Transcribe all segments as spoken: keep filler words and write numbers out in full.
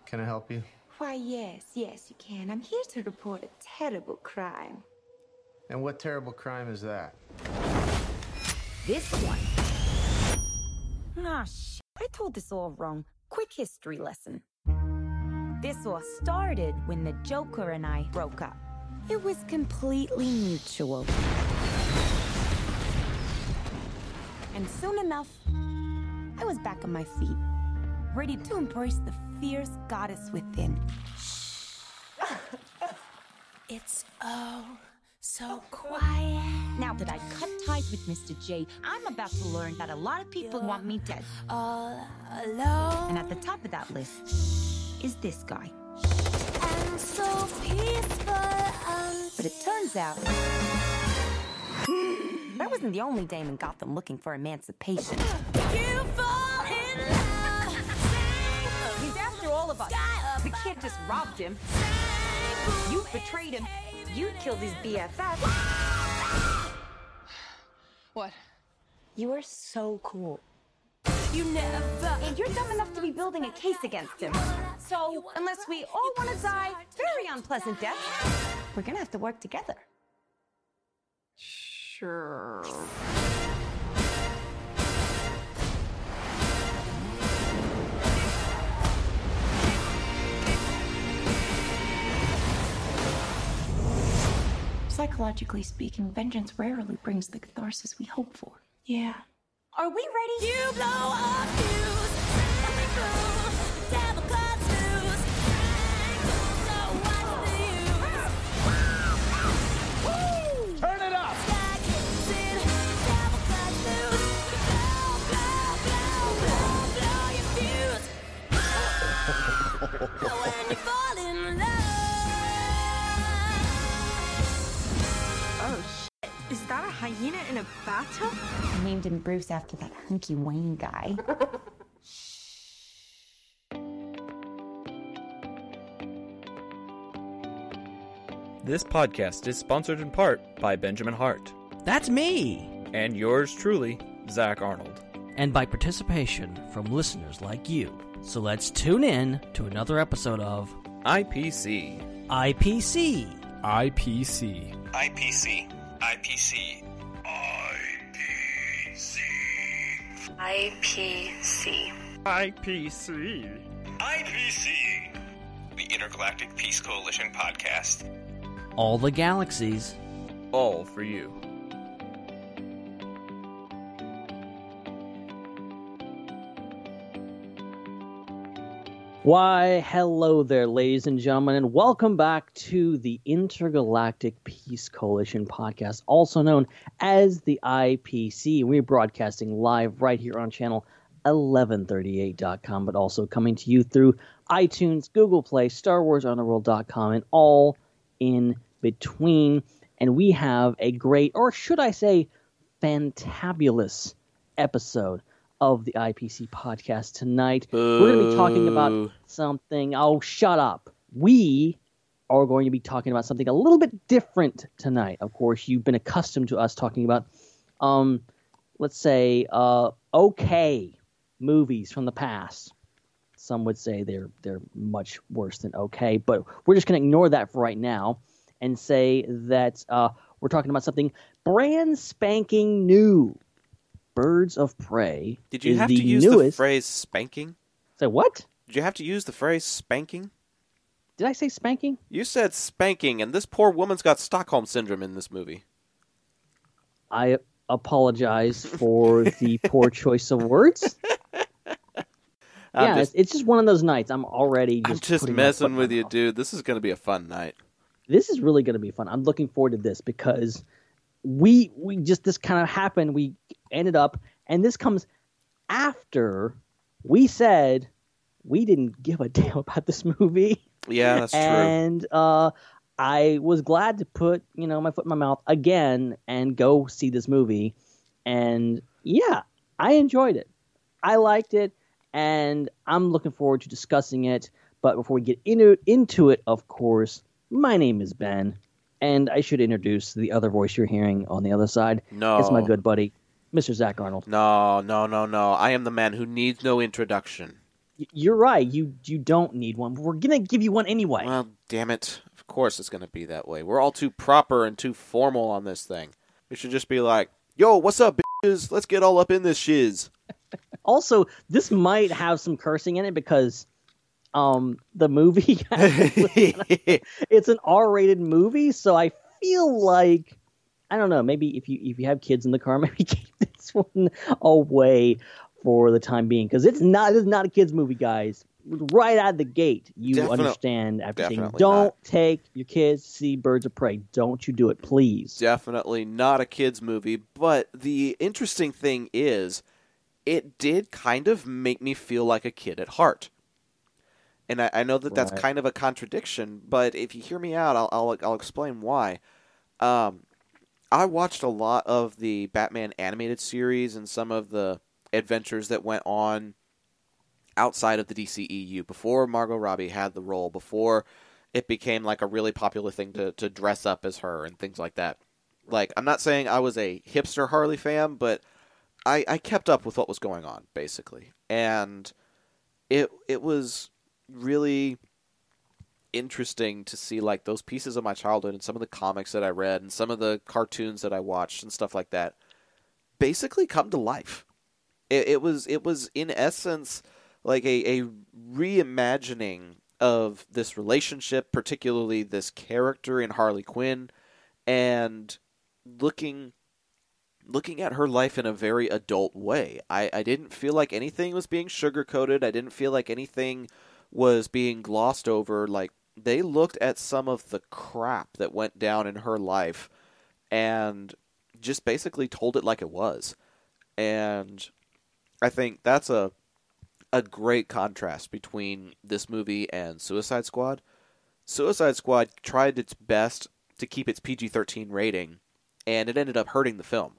Can I help you? Why, yes, yes, you can. I'm here to report a terrible crime. And what terrible crime is that? This one. Ah, shit. I told this all wrong. Quick history lesson. This all started when the Joker and I broke up. It was completely mutual. And soon enough, I was back on my feet, ready to embrace the fierce goddess within. It's oh so quiet. Now that I cut ties with Mister J, I'm about to learn that a lot of people want me dead. All alone. And at the top of that list is this guy. And so peaceful. And But it turns out I wasn't the only dame in Gotham looking for emancipation. you fall in love. He's after all of us. The kid just robbed him. You betrayed him. You killed his B F F. What? You are so cool. You never. And you're dumb enough to be building a case against him. So, unless we all want to die very unpleasant deaths, we're gonna have to work together. Sure. Psychologically speaking, vengeance rarely brings the catharsis we hope for. Yeah. Are we ready? You blow up fuse. Let me through. Devil cuts loose. So what's the use? Turn it up! Sky kicks in. Devil cuts loose. Blow, blow, blow, blow, blow your fuse. When you fall in love. Oh, shit. Is that a hyena in a bathtub? I named him Bruce after that hunky Wayne guy. This podcast is sponsored in part by Benjamin Hart. That's me! And yours truly, Zach Arnold. And by participation from listeners like you. So let's tune in to another episode of I P C. I P C. I P C. I P C. I P C. I P C. I P C. I P C. The Intergalactic Peace Coalition podcast. All the galaxies. All for you. Why, hello there, ladies and gentlemen, and welcome back to the Intergalactic Peace Coalition podcast, also known as the I P C. We're broadcasting live right here on channel eleven thirty-eight dot com, but also coming to you through iTunes, Google Play, Star Wars Underworld dot com, and all in between. And we have a great, or should I say, fantabulous episode of the I P C podcast tonight. Boo. We're going to be talking about something. Oh, shut up. We are going to be talking about something a little bit different tonight. Of course, you've been accustomed to us talking about, um, let's say, uh, okay movies from the past. Some would say they're they're much worse than okay, but we're just going to ignore that for right now and say that uh, we're talking about something brand spanking new. Birds of Prey. Did you is have the to use newest... the phrase spanking? Say what? Did you have to use the phrase spanking? Did I say spanking? You said spanking, and this poor woman's got Stockholm Syndrome in this movie. I apologize for the poor choice of words. yeah, just, it's, it's just one of those nights. I'm already just I'm just putting my foot messing in with my you, mouth. dude. This is going to be a fun night. This is really going to be fun. I'm looking forward to this because we we just this kind of happened. We ended up, and this comes after we said we didn't give a damn about this movie. Yeah, that's true. And uh, I was glad to put you know my foot in my mouth again and go see this movie. And yeah, I enjoyed it. I liked it, and I'm looking forward to discussing it. But before we get into into it, of course, my name is Ben, and I should introduce the other voice you're hearing on the other side. No. It's my good buddy, Mister Zach Arnold. No, no, no, no. I am the man who needs no introduction. Y- You're right. You you don't need one. But we're gonna give you one anyway. Well, damn it. Of course it's going to be that way. We're all too proper and too formal on this thing. We should just be like, yo, what's up, bitches? Let's get all up in this shiz. Also, this might have some cursing in it because um the movie it's an R-rated movie, so I feel like I don't know, maybe if you if you have kids in the car, maybe keep this one away for the time being, because it's not it's not a kids movie, guys. Right out of the gate, you Definite- understand everything. definitely Don't not. take your kids to see Birds of Prey. Don't you do it, please. Definitely not a kids movie, but the interesting thing is it did kind of make me feel like a kid at heart. And I, I know that that's Right. kind of a contradiction, but if you hear me out, I'll I'll, I'll explain why. Um, I watched a lot of the Batman animated series and some of the adventures that went on outside of the D C E U before Margot Robbie had the role, before it became like a really popular thing to, to dress up as her and things like that. Like, I'm not saying I was a hipster Harley fan, but I, I kept up with what was going on, basically. And it it was really interesting to see like those pieces of my childhood and some of the comics that I read and some of the cartoons that I watched and stuff like that basically come to life. It, it was it was in essence like a, a reimagining of this relationship, particularly this character in Harley Quinn, and looking looking at her life in a very adult way. I, I didn't feel like anything was being sugar-coated. I didn't feel like anything was being glossed over. Like, they looked at some of the crap that went down in her life and just basically told it like it was. And I think that's a a great contrast between this movie and Suicide Squad. Suicide Squad tried its best to keep its P G thirteen rating, and it ended up hurting the film.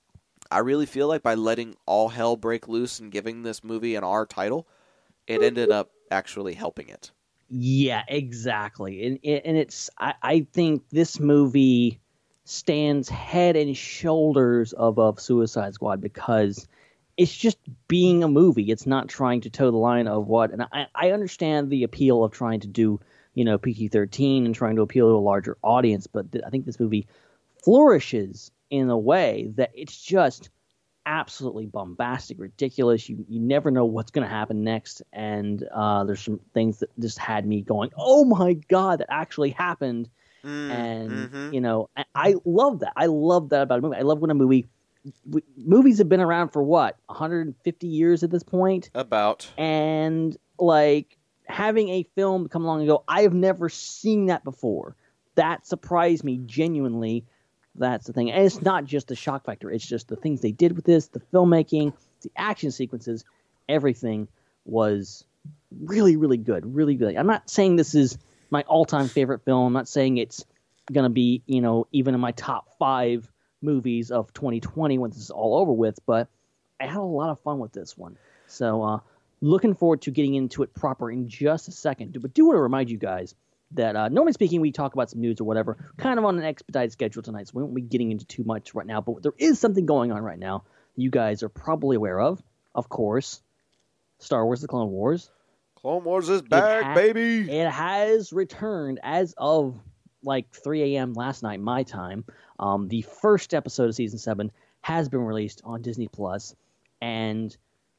I really feel like by letting all hell break loose and giving this movie an R title, it ended up actually helping it. Yeah, exactly. And and it's I, I think this movie stands head and shoulders above Suicide Squad because it's just being a movie. It's not trying to toe the line of what, and I, I understand the appeal of trying to do, you know, P G thirteen and trying to appeal to a larger audience, but th- I think this movie flourishes in a way that it's just absolutely bombastic, ridiculous. You you never know what's going to happen next, and uh, there's some things that just had me going, "Oh my god, that actually happened!" Mm, and mm-hmm. you know, I, I love that. I love that about a movie. I love when a movie. W- movies have been around for what one hundred fifty years at this point, About. and like having a film come along and go, I have never seen that before. That surprised me genuinely. That's the thing. And it's not just the shock factor. It's just the things they did with this, the filmmaking, the action sequences, everything was really, really good. Really good. I'm not saying this is my all-time favorite film. I'm not saying it's going to be, you know, even in my top five movies of twenty twenty when this is all over with, but I had a lot of fun with this one. So uh, looking forward to getting into it proper in just a second. But do want to remind you guys that uh, normally speaking, we talk about some news or whatever, kind of on an expedited schedule tonight, so we won't be getting into too much right now. But there is something going on right now that you guys are probably aware of. Of course, Star Wars: The Clone Wars. Clone Wars is back, ha- baby! It has returned as of like three a.m. last night, my time. Um, the first episode of season seven has been released on Disney Plus, and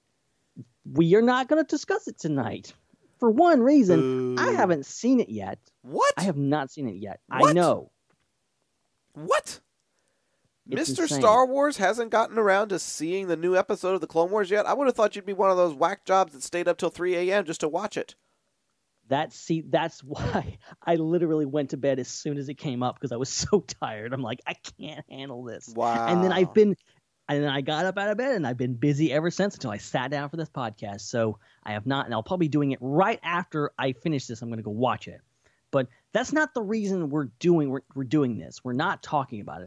we are not going to discuss it tonight. For one reason, Ooh. I haven't seen it yet. What? I have not seen it yet. What? I know. What? It's Mister insane. Star Wars hasn't gotten around to seeing the new episode of the Clone Wars yet? I would have thought you'd be one of those whack jobs that stayed up till three a.m. just to watch it. That's see, that's why I literally went to bed as soon as it came up because I was so tired. I'm like, I can't handle this. Wow. And then I've been, and then I got up out of bed and I've been busy ever since until I sat down for this podcast. So I have not, and I'll probably be doing it right after I finish this. I'm going to go watch it. But that's not the reason we're doing we're, we're doing this. We're not talking about it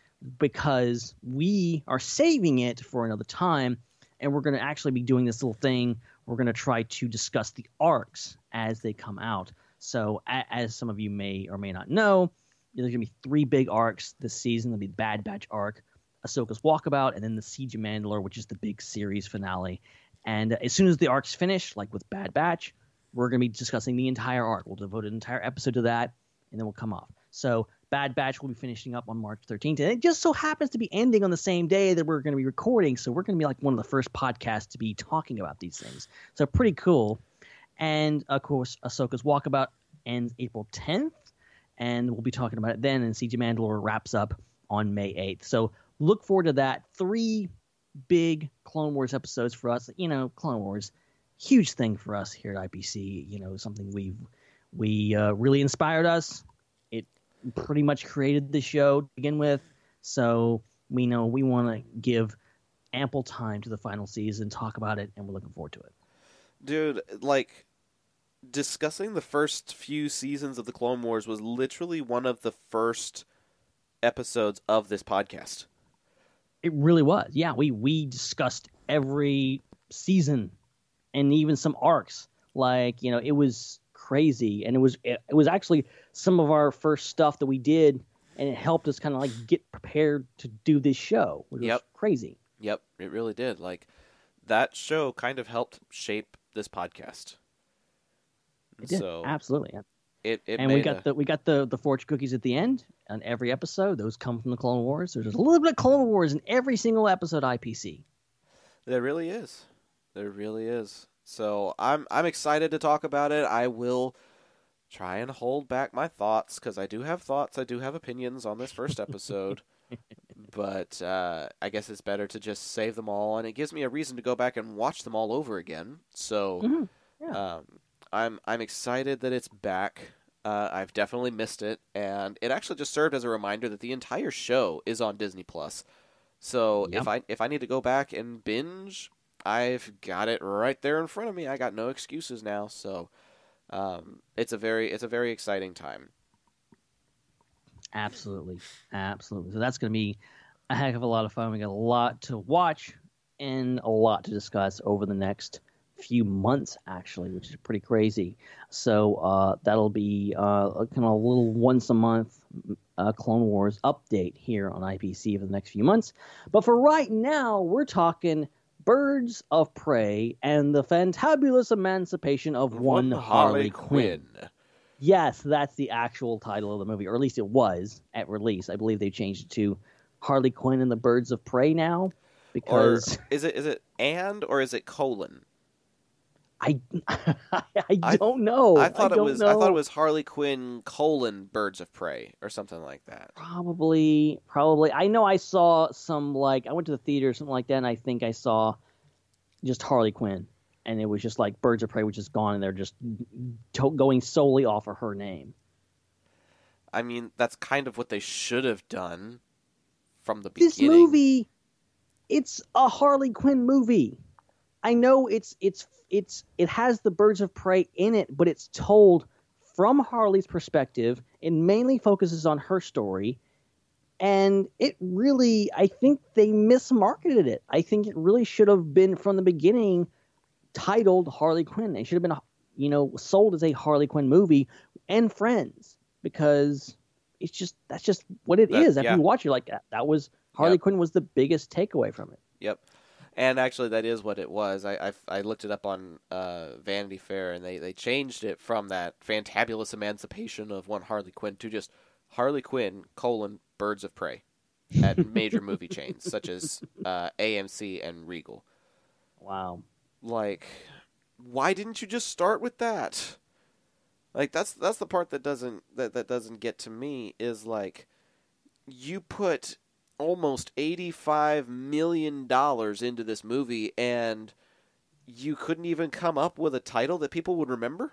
because we are saving it for another time, and we're going to actually be doing this little thing. We're going to try to discuss the arcs as they come out. So a- as some of you may or may not know, there's going to be three big arcs this season. There'll be the Bad Batch arc, Ahsoka's Walkabout, and then the Siege of Mandalore, which is the big series finale. And uh, as soon as the arc's finished, like with Bad Batch, we're going to be discussing the entire arc. We'll devote an entire episode to that, and then we'll come off. So Bad Batch will be finishing up on March thirteenth, and it just so happens to be ending on the same day that we're going to be recording, so we're going to be like one of the first podcasts to be talking about these things. So pretty cool. And, of course, Ahsoka's Walkabout ends April tenth, and we'll be talking about it then, and Siege of Mandalore wraps up on May eighth. So look forward to that. Three big Clone Wars episodes for us. You know, Clone Wars, huge thing for us here at I P C. You know, something we've we uh, really inspired us. It pretty much created the show to begin with. So we know we want to give ample time to the final season, talk about it, and we're looking forward to it. Dude, like, discussing the first few seasons of the Clone Wars was literally one of the first episodes of this podcast. It really was. Yeah, we, we discussed every season and even some arcs. Like, you know, it was crazy. And it was it, it was actually some of our first stuff that we did, and it helped us kind of like get prepared to do this show, which Yep. was crazy. Yep, it really did. Like, that show kind of helped shape this podcast. It did. So Absolutely. Yeah. it, it and made we got a, the we got the the fortune cookies at the end on every episode. Those come from the Clone Wars. There's a little bit of Clone Wars in every single episode I P C. There really is. There really is. So I'm I'm excited to talk about it. I will try and hold back my thoughts, because I do have thoughts. I do have opinions on this first episode. But uh, I guess it's better to just save them all, and it gives me a reason to go back and watch them all over again. So Mm-hmm. Yeah. um, I'm I'm excited that it's back. Uh, I've definitely missed it, and it actually just served as a reminder that the entire show is on Disney Plus. So Yep. if I if I need to go back and binge, I've got it right there in front of me. I got no excuses now. So um, it's a very it's a very exciting time. Absolutely. Absolutely. So that's going to be a heck of a lot of fun. We got a lot to watch and a lot to discuss over the next few months, actually, which is pretty crazy. So uh, that'll be uh, kind of a little once a month uh, Clone Wars update here on I P C for the next few months. But for right now, we're talking Birds of Prey and the Fantabulous Emancipation of One, Harley Quinn. Yes, that's the actual title of the movie, or at least it was at release. I believe they changed it to Harley Quinn and the Birds of Prey now, because Or is it is it and or is it colon? I I don't know. I thought I it don't was know. I thought it was Harley Quinn colon Birds of Prey or something like that. Probably, probably. I know I saw some, like, I went to the theater or something like that, and I think I saw just Harley Quinn, and it was just like Birds of Prey, which is gone, and they're just to- going solely off of her name. I mean, that's kind of what they should have done from the This beginning. movie, it's a Harley Quinn movie. I know it's it's it's it has the Birds of Prey in it, but it's told from Harley's perspective. It mainly focuses on her story, and it really, I think they mismarketed it. I think it really should have been from the beginning titled Harley Quinn. It should have been, you know, sold as a Harley Quinn movie and Friends, because it's just that's just what it That- is. After yeah. you watch it, like that, that was Harley Yep. Quinn was the biggest takeaway from it. Yep. And actually, that is what it was. I I, I looked it up on uh, Vanity Fair, and they, they changed it from that fantabulous emancipation of one Harley Quinn to just Harley Quinn, colon, Birds of Prey at major movie chains, such as uh, A M C and Regal. Wow. Like, why didn't you just start with that? Like, that's that's the part that doesn't that, that doesn't get to me, is like, you put almost eighty-five million dollars into this movie, and you couldn't even come up with a title that people would remember?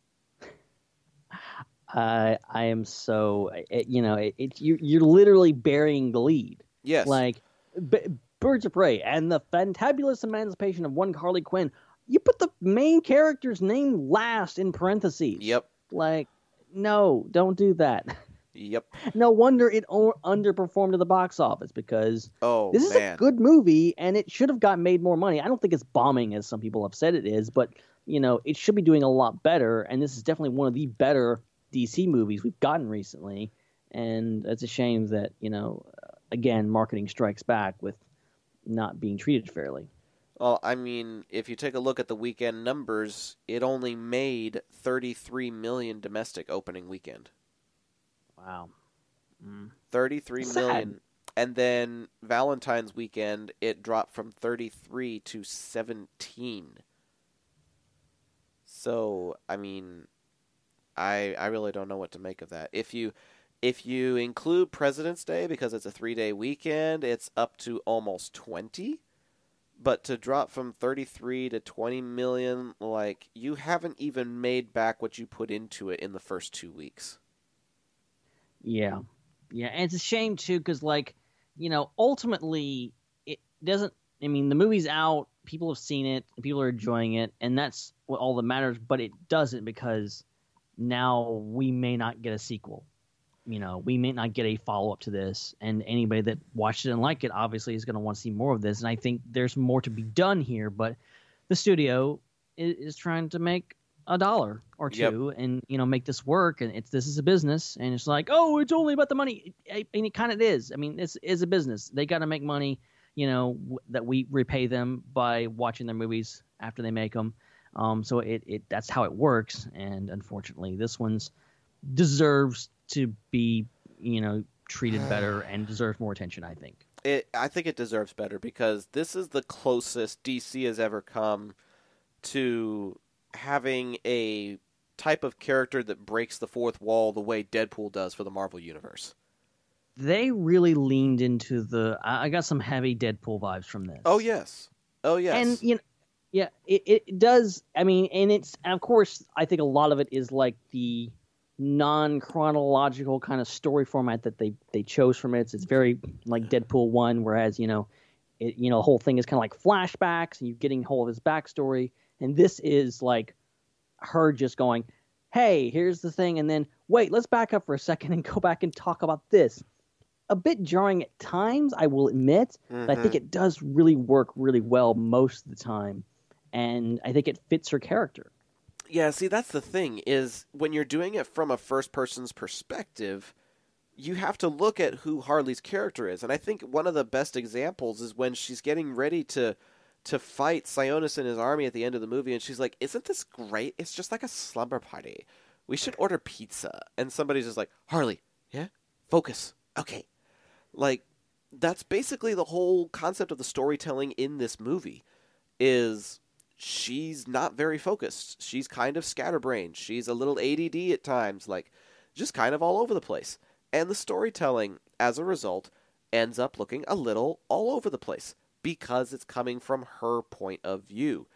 I I am so it, you know it, it you you're literally burying the lead. Yes. Like B- Birds of Prey and the Fantabulous Emancipation of One Harley Quinn. You put the main character's name last in parentheses. Yep. Like, no, don't do that. Yep. No wonder it o- underperformed at the box office, because Oh, this is man. a good movie and it should have got made more money. I don't think it's bombing as some people have said it is, but you know, it should be doing a lot better. And this is definitely one of the better D C movies we've gotten recently. And it's a shame that, you know, again, marketing strikes back with not being treated fairly. Well, I mean, if you take a look at the weekend numbers, it only made thirty-three million domestic opening weekend. Wow. Mm. thirty-three Sad. million. And then Valentine's weekend, it dropped from thirty-three to seventeen. So, I mean, I I really don't know what to make of that. If you if you include President's Day, because it's a three-day weekend, it's up to almost twenty. But to drop from thirty-three to twenty million, like, you haven't even made back what you put into it in the first two weeks. Yeah. Yeah, and it's a shame, too, because, like, you know, ultimately, it doesn't, I mean, the movie's out, people have seen it, people are enjoying it, and that's what all that matters, but it doesn't because now we may not get a sequel. You know, we may not get a follow-up to this, and anybody that watched it and liked it obviously is going to want to see more of this, and I think there's more to be done here, but the studio is, is trying to make a dollar or two Yep. and, you know, make this work, and it's this is a business, and it's like, oh, it's only about the money, and it kind of is. I mean, this is a business. They got to make money, you know, w- that we repay them by watching their movies after they make them. Um, so it, it that's how it works, and unfortunately, this one's deserves to be, you know, treated better and deserves more attention, I think. It, I think it deserves better because this is the closest D C has ever come to having a type of character that breaks the fourth wall the way Deadpool does for the Marvel Universe. They really leaned into the. I I got some heavy Deadpool vibes from this. Oh yes, oh yes, And you know, yeah, it, it does. I mean, and it's and of course, I think a lot of it is like the non-chronological kind of story format that they they chose from it. It's, it's very like Deadpool one, whereas you know, it you know the whole thing is kind of like flashbacks, and you're getting hold of his backstory. And this is like her just going, "Hey, here's the thing," and then wait, let's back up for a second and go back and talk about this. A bit jarring at times, I will admit, mm-hmm. but I think it does really work really well most of the time. And I think it fits her character. Yeah, see, that's the thing, is when you're doing it from a first person's perspective, you have to look at who Harley's character is. And I think one of the best examples is when she's getting ready to to fight Sionis and his army at the end of the movie, and she's like, isn't this great? It's just like a slumber party. We should order pizza. And somebody's just like, Harley, yeah? Focus. Okay. Like, that's basically the whole concept of the storytelling in this movie, is she's not very focused. She's kind of scatterbrained. She's a little A D D at times, like, just kind of all over the place. And the storytelling, as a result, ends up looking a little all over the place, because it's coming from her point of view.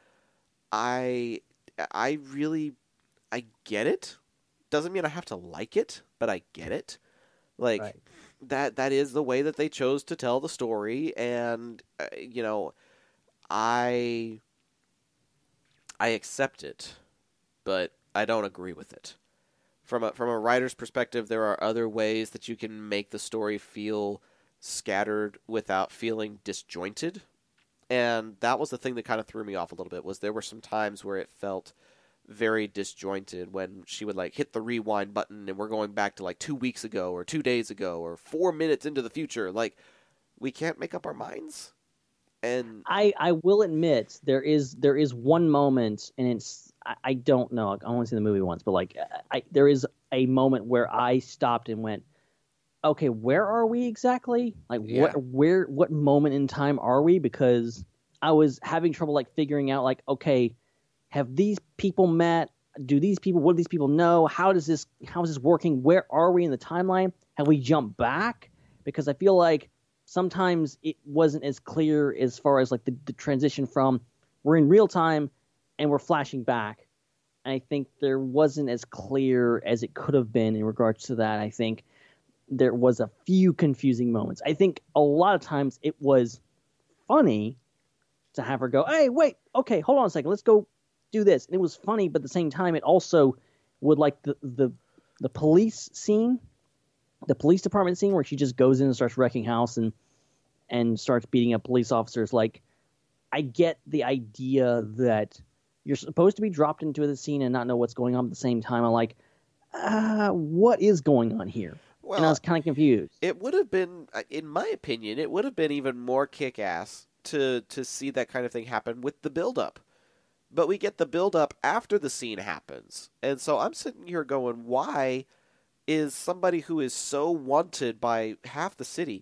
I, I really, I get it. Doesn't mean I have to like it, but I get it. Like, Right. that that is the way that they chose to tell the story, and uh, you know, I I accept it, but I don't agree with it. From a from a writer's perspective, there are other ways that you can make the story feel scattered without feeling disjointed, and that was the thing that kind of threw me off a little bit. Was there were some times where it felt very disjointed when she would like hit the rewind button and we're going back to like two weeks ago or two days ago or four minutes into the future. Like, we can't make up our minds. And I, I will admit there is there is one moment, and it's I, I don't know, I only seen the movie once, but like I, there is a moment where I stopped and went, okay, where are we exactly? Like Yeah. what where what moment in time are we? Because I was having trouble like figuring out like, okay, have these people met? Do these people, what do these people know? How does this, how is this working? Where are we in the timeline? Have we jumped back? Because I feel like sometimes it wasn't as clear as far as like the, the transition from we're in real time and we're flashing back. And I think there wasn't as clear as it could have been in regards to that. I think there was a few confusing moments. I think a lot of times it was funny to have her go, hey, wait, okay, hold on a second, let's go do this. And it was funny, but at the same time, it also would like the, the the police scene, the police department scene where she just goes in and starts wrecking house and and starts beating up police officers. Like, I get the idea that you're supposed to be dropped into the scene and not know what's going on at the same time. I'm like, uh, what is going on here? well, And I was kind of confused. it would have been, in my opinion, it would have been even more kick-ass to, to see that kind of thing happen with the build-up. But we get the build-up after the scene happens. And so I'm sitting here going, why is somebody who is so wanted by half the city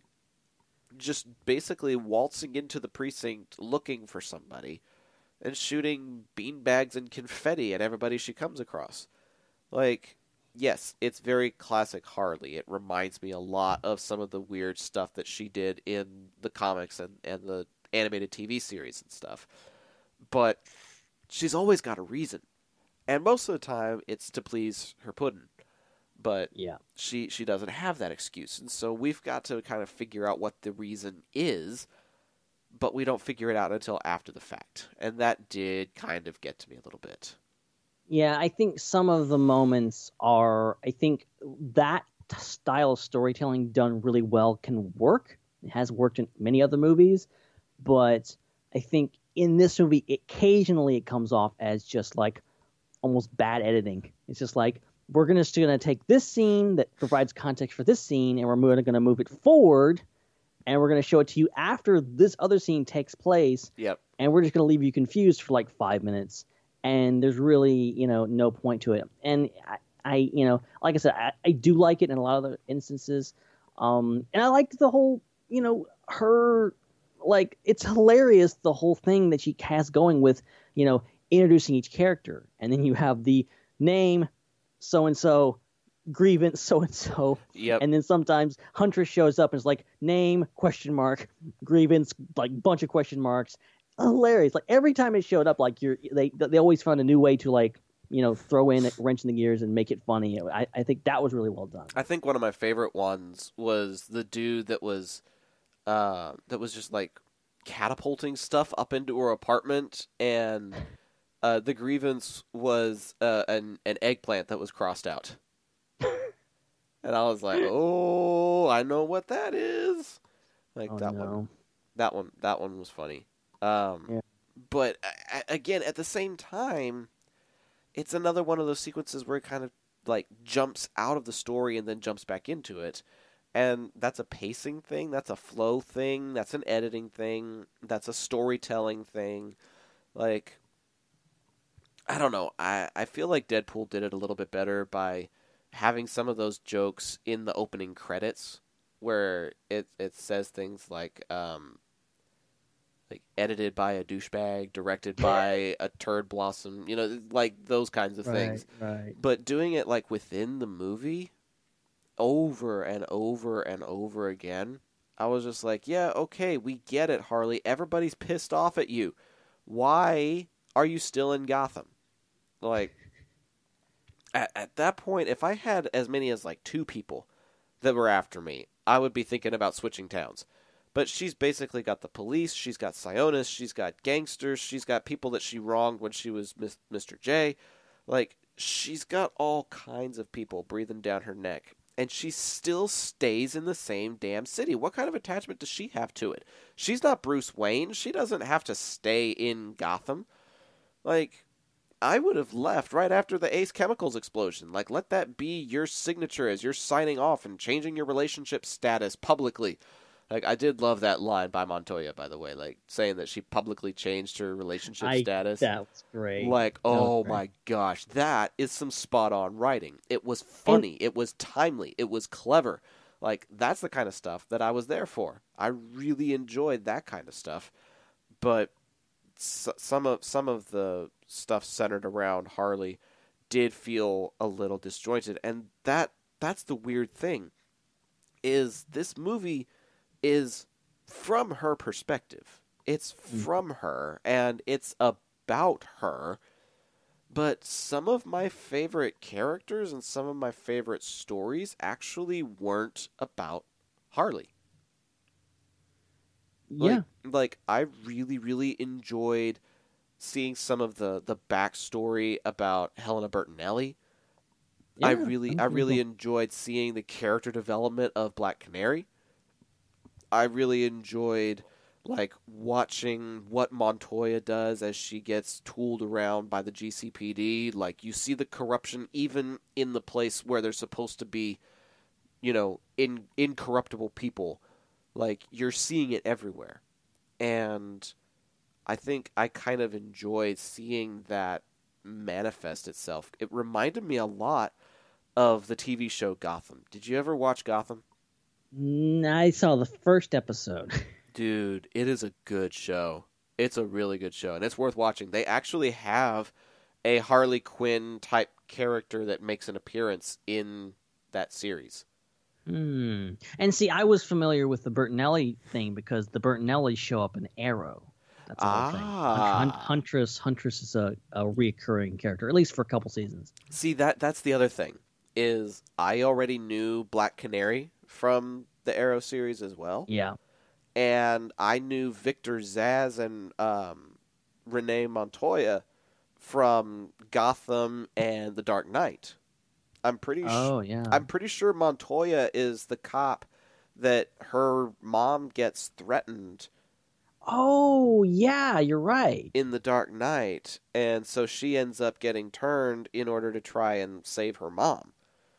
just basically waltzing into the precinct looking for somebody and shooting beanbags and confetti at everybody she comes across? Like, yes, it's very classic Harley. It reminds me a lot of some of the weird stuff that she did in the comics and, and the animated T V series and stuff. But she's always got a reason. And most of the time, it's to please her puddin'. But yeah. she, she doesn't have that excuse. And so we've got to kind of figure out what the reason is, but we don't figure it out until after the fact. And that did kind of get to me a little bit. Yeah, I think some of the moments are, I think that style of storytelling done really well can work. It has worked in many other movies, but I think in this movie, occasionally it comes off as just like almost bad editing. It's just like, we're gonna, just going to take this scene that provides context for this scene, and we're going to move it forward, and we're going to show it to you after this other scene takes place. Yep. And we're just going to leave you confused for like five minutes. And there's really, you know, no point to it. And I, I you know, like I said, I, I do like it in a lot of the instances. Um, and I liked the whole, you know, her, like, it's hilarious, the whole thing that she has going with, you know, introducing each character. And then you have the name, so-and-so, grievance, so-and-so. Yep. And then sometimes Huntress shows up and is like, name, question mark, grievance, like, bunch of question marks. Hilarious. Like, every time it showed up, like, you're they they always found a new way to, like, you know, throw in a wrench in the gears and make it funny. I, I think that was really well done. I think one of my favorite ones was the dude that was uh, that was just like catapulting stuff up into her apartment, and uh, the grievance was uh, an an eggplant that was crossed out. And I was like, "Oh, I know what that is." Like oh, that no. one, that one, that one was funny. Um, yeah. But uh, again, at the same time, it's another one of those sequences where it kind of like jumps out of the story and then jumps back into it. And that's a pacing thing, that's a flow thing, that's an editing thing, that's a storytelling thing. Like, I don't know, I, I feel like Deadpool did it a little bit better by having some of those jokes in the opening credits where it it says things like um like edited by a douchebag, directed by a turd blossom, you know, like those kinds of right, things. Right. But doing it like within the movie over and over and over again, I was just like, yeah, okay, we get it, Harley. Everybody's pissed off at you. Why are you still in Gotham? Like, at, at that point, if I had as many as like two people that were after me, I would be thinking about switching towns. But she's basically got the police, she's got Sionis, she's got gangsters, she's got people that she wronged when she was Mister J. Like, she's got all kinds of people breathing down her neck. And she still stays in the same damn city. What kind of attachment does she have to it? She's not Bruce Wayne. She doesn't have to stay in Gotham. Like, I would have left right after the Ace Chemicals explosion. Like, let that be your signature as you're signing off and changing your relationship status publicly. Like, I did love that line by Montoya, by the way, like, saying that she publicly changed her relationship I, status. That was great. Like, oh my gosh, that is some spot-on writing. It was funny. And, it was timely. It was clever. Like, that's the kind of stuff that I was there for. I really enjoyed that kind of stuff. But s- some of some of the stuff centered around Harley did feel a little disjointed. And that that's the weird thing, is this movie is from her perspective. It's from her, and it's about her. But some of my favorite characters and some of my favorite stories actually weren't about Harley. Yeah. Like, like I really, really enjoyed seeing some of the, the backstory about Helena Bertinelli. Yeah, I really, I really enjoyed seeing the character development of Black Canary. I really enjoyed, like, watching what Montoya does as she gets tooled around by the G C P D. Like, you see the corruption even in the place where they're supposed to be, you know, in, incorruptible people. Like, you're seeing it everywhere. And I think I kind of enjoyed seeing that manifest itself. It reminded me a lot of the T V show Gotham. Did you ever watch Gotham? I saw the first episode. Dude, it is a good show. It's a really good show, and it's worth watching. They actually have a Harley Quinn type character that makes an appearance in that series. Hmm. And see, I was familiar with the Bertinelli thing because the Bertinellis show up in Arrow. That's the whole thing. Ah. Hun- Huntress, Huntress is a, a reoccurring character, at least for a couple seasons. See, that that's the other thing, is I already knew Black Canary from the Arrow series as well. Yeah. And I knew Victor Zsasz and um, Renee Montoya from Gotham and The Dark Knight. I'm pretty Oh, su- yeah. I'm pretty sure Montoya is the cop that her mom gets threatened Oh, yeah, you're right. in The Dark Knight, and so she ends up getting turned in order to try and save her mom.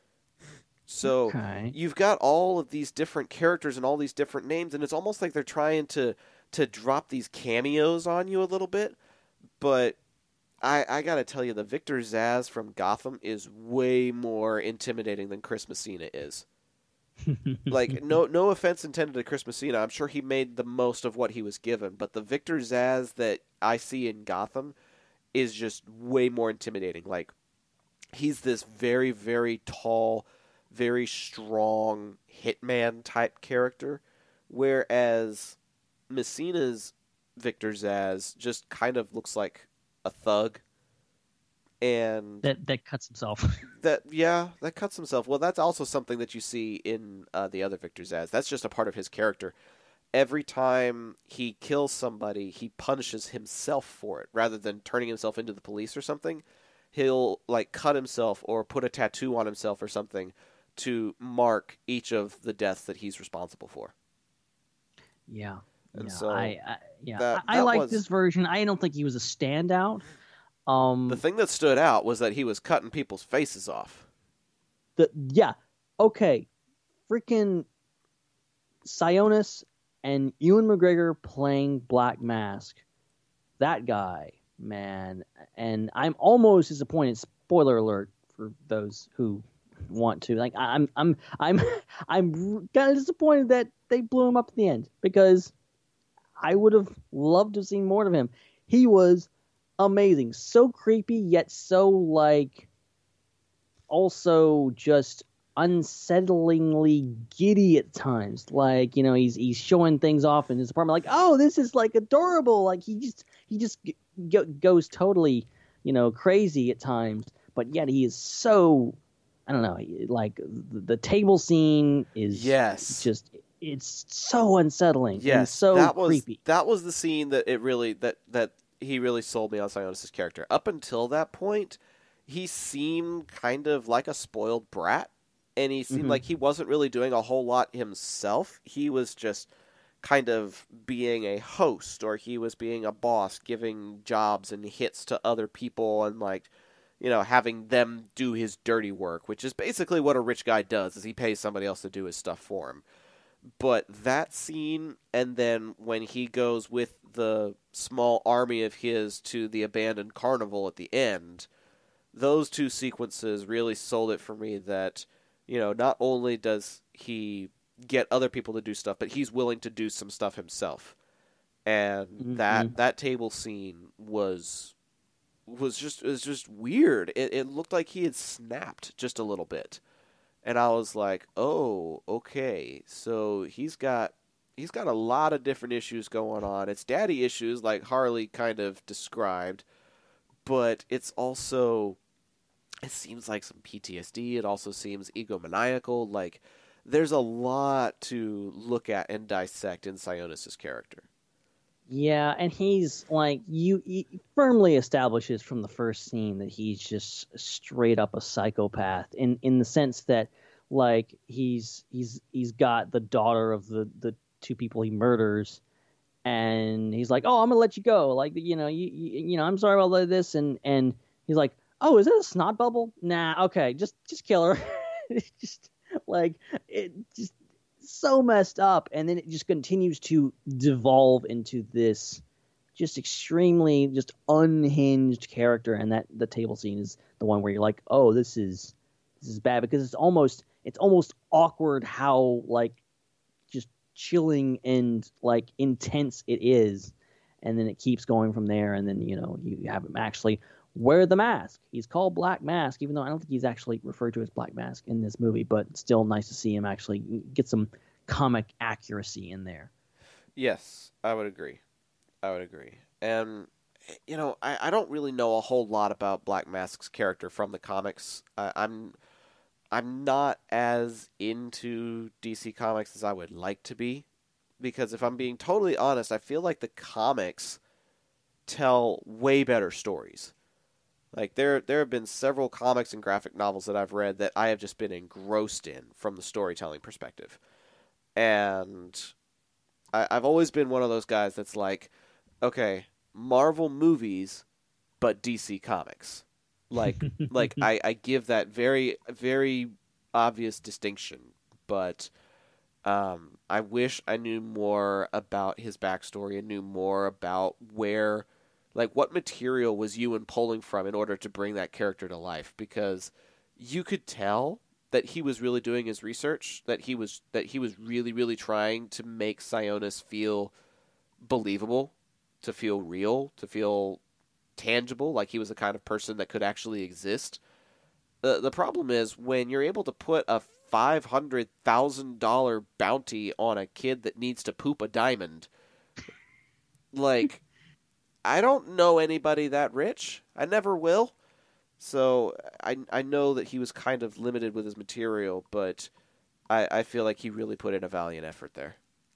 So Okay. you've got all of these different characters and all these different names, and it's almost like they're trying to to drop these cameos on you a little bit. But I, I gotta tell you, the Victor Zsasz from Gotham is way more intimidating than Chris Messina is. Like, no no offense intended to Chris Messina. I'm sure he made the most of what he was given, but the Victor Zsasz that I see in Gotham is just way more intimidating. Like, he's this very, very tall, very strong hitman type character, whereas Messina's Victor Zsasz just kind of looks like a thug. And That that cuts himself. that yeah, that cuts himself. Well, that's also something that you see in uh, the other Victor Zsasz. That's just a part of his character. Every time he kills somebody, he punishes himself for it rather than turning himself into the police or something. He'll like cut himself or put a tattoo on himself or something to mark each of the deaths that he's responsible for. Yeah. And yeah. so I, I yeah, that- I, I that like was- this version. I don't think he was a standout. Um, The thing that stood out was that he was cutting people's faces off. the yeah, okay, freaking Sionis and Ewan McGregor playing Black Mask. That guy, man, and I'm almost disappointed. Spoiler alert for those who want to. Like, I'm, I'm, I'm, I'm kind of disappointed that they blew him up at the end because I would have loved to have seen more of him. He was amazing, so creepy yet so like also just unsettlingly giddy at times. Like, you know, he's he's showing things off in his apartment, like, oh, this is like adorable. Like he just he just g- g- goes totally, you know, crazy at times. But yet he is so, I don't know, like the, the table scene is Yes. just it's so unsettling. and Yes, so that was creepy. that was the scene that it really that that he really sold me on Sionis' character. Up until that point, he seemed kind of like a spoiled brat, and he seemed Mhm. like he wasn't really doing a whole lot himself. He was just kind of being a host, or he was being a boss, giving jobs and hits to other people, and like, you know, having them do his dirty work, which is basically what a rich guy does, is he pays somebody else to do his stuff for him. But that scene, and then when he goes with the small army of his to the abandoned carnival at the end, those two sequences really sold it for me that, you know, not only does he get other people to do stuff, but he's willing to do some stuff himself. And Mhm. that that table scene was was just it was just weird. It it looked like he had snapped just a little bit. And I was like, "Oh, okay. So he's got he's got a lot of different issues going on. It's daddy issues like Harley kind of described, but it's also it seems like some P T S D. It also seems egomaniacal. Like there's a lot to look at and dissect in Sionis' character." Yeah, and he's like you he firmly establishes from the first scene that he's just straight up a psychopath in in the sense that like he's he's he's got the daughter of the the two people he murders, and he's like, "Oh, I'm gonna let you go." Like, you know, you you, you know, I'm sorry about this, and and he's like, "Oh, is that a snot bubble? Nah, okay, just just kill her." It's just like it just so messed up, and then it just continues to devolve into this just extremely just unhinged character. And that the table scene is the one where you're like, oh, this is this is bad, because it's almost it's almost awkward how like just chilling and like intense it is, and then it keeps going from there. And then, you know, you have him actually wear the mask. He's called Black Mask, even though I don't think he's actually referred to as Black Mask in this movie, but still nice to see him actually get some comic accuracy in there. Yes, I would agree. I would agree. And, you know, I, I don't really know a whole lot about Black Mask's character from the comics. I, I'm I'm not as into D C Comics as I would like to be, because if I'm being totally honest, I feel like the comics tell way better stories. Like, there there have been several comics and graphic novels that I've read that I have just been engrossed in from the storytelling perspective. And I, I've always been one of those guys that's like, okay, Marvel movies, but D C Comics. Like, like I, I give that very, very obvious distinction. But um, I wish I knew more about his backstory and knew more about where... Like, what material was Ewan pulling from in order to bring that character to life? Because you could tell that he was really doing his research, that he was that he was really, really trying to make Sionis feel believable, to feel real, to feel tangible, like he was the kind of person that could actually exist. The the problem is when you're able to put a five hundred thousand dollars bounty on a kid that needs to poop a diamond, like... I don't know anybody that rich. I never will. So I I know that he was kind of limited with his material, but I, I feel like he really put in a valiant effort there.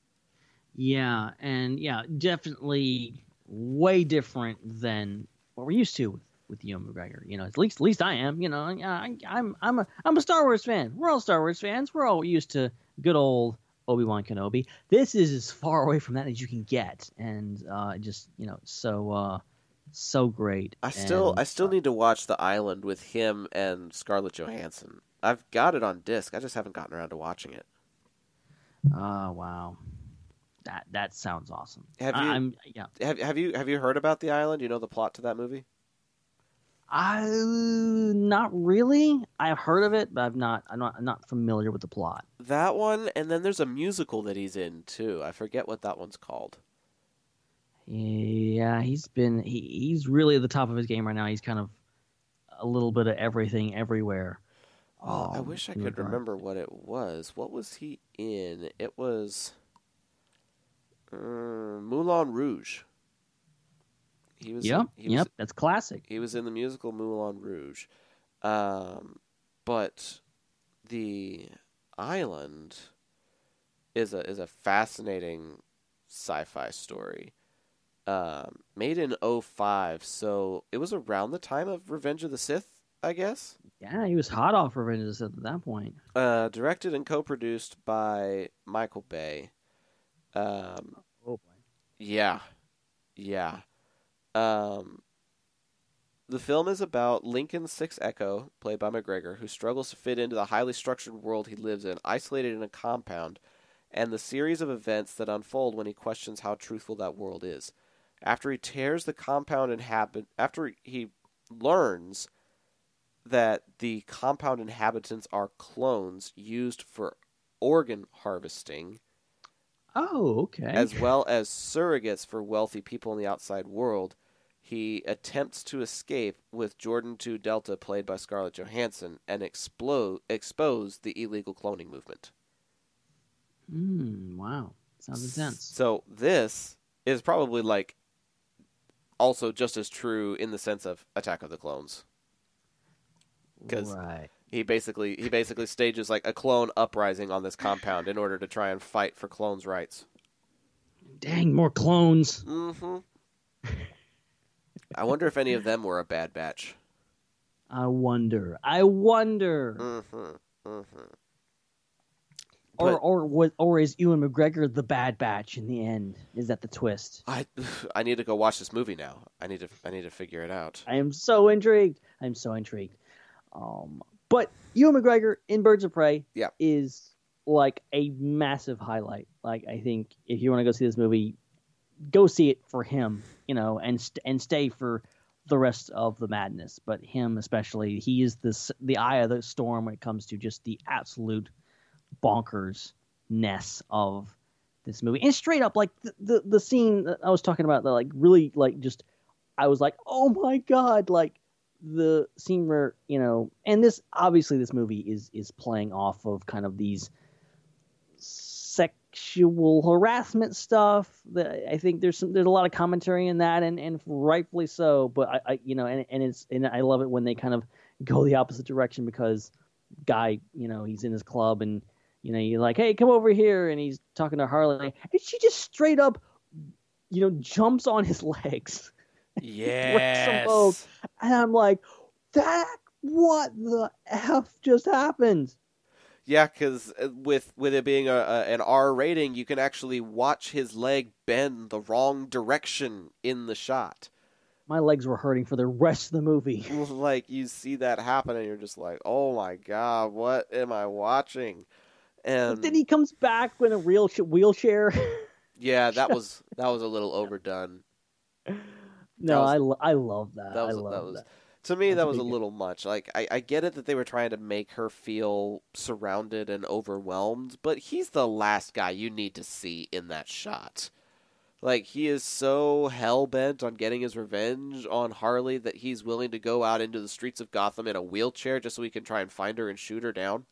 Yeah, and yeah, definitely way different than what we're used to with, with Ewan McGregor. You know, at least at least I am. You know, I, I'm I'm a I'm a Star Wars fan. We're all Star Wars fans. We're all used to good old Obi-Wan Kenobi. This is as far away from that as you can get, and uh, just, you know, so uh, so great. I still and, I still uh, need to watch The Island with him and Scarlett Johansson. I've got it on disc. I just haven't gotten around to watching it. Oh wow, that that sounds awesome. Have you? I, I'm yeah. Have Have you Have you heard about The Island? Do you know the plot to that movie? I not really. I've heard of it, but I've not. I'm not. I'm not familiar with the plot. That one, and then there's a musical that he's in too. I forget what that one's called. Yeah, he's been. He, he's really at the top of his game right now. He's kind of a little bit of everything, everywhere. Oh, um, I wish I could remember what it was. What was he in? It was uh, Moulin Rouge. He was. Yep, he was, yep, that's classic. He was in the musical Moulin Rouge, um, but The Island is a is a fascinating sci-fi story, um, made in oh five, so it was around the time of Revenge of the Sith, I guess. Yeah, he was hot off Revenge of the Sith at that point. Uh, directed and co-produced by Michael Bay. Um, oh boy. Yeah, yeah. Um, the film is about Lincoln Six Echo, played by McGregor, who struggles to fit into the highly structured world he lives in, isolated in a compound, and the series of events that unfold when he questions how truthful that world is. After he tears the compound inhabit, after he learns that the compound inhabitants are clones used for organ harvesting. Oh, okay. As well as surrogates for wealthy people in the outside world, he attempts to escape with Jordan two Delta, played by Scarlett Johansson, and explode, expose the illegal cloning movement. Mm, wow. Sounds intense. So this is probably like also just as true in the sense of Attack of the Clones. Because right. he basically he basically stages like a clone uprising on this compound in order to try and fight for clones' rights. Dang, more clones. Mm-hmm. I wonder if any of them were a bad batch. I wonder. I wonder. Mm-hmm. Mm-hmm. Or or was or is Ewan McGregor the bad batch in the end? Is that the twist? I I need to go watch this movie now. I need to I need to figure it out. I am so intrigued. I'm so intrigued. Um, but Ewan McGregor in Birds of Prey yeah. is like a massive highlight. Like I think if you want to go see this movie, go see it for him, you know, and st- and stay for the rest of the madness. But him especially, he is the the eye of the storm when it comes to just the absolute bonkers-ness of this movie. And straight up, like the the, the scene that I was talking about, that like really like just I was like, oh my god, like the scene where, you know, and this obviously this movie is is playing off of kind of these sexual harassment stuff. That I think there's some there's a lot of commentary in that, and, and rightfully so. But I, I you know, and and it's and I love it when they kind of go the opposite direction, because guy, you know, he's in his club and you know you're like, hey, come over here, and he's talking to Harley, and she just straight up, you know, jumps on his legs. Yes. And I'm like, that what the F just happened? Yeah, because with with it being a, a an R rating, you can actually watch his leg bend the wrong direction in the shot. My legs were hurting for the rest of the movie. Like, you see that happen, and you're just like, oh my god, what am I watching? And but then he comes back in a real wheelchair. Yeah, that was that was a little overdone. No, was, I, lo- I love that. that was, I love that. Was, that. To me, That's that a was a big little much. Like, I, I get it that they were trying to make her feel surrounded and overwhelmed, but he's the last guy you need to see in that shot. Like, he is so hell-bent on getting his revenge on Harley that he's willing to go out into the streets of Gotham in a wheelchair just so he can try and find her and shoot her down.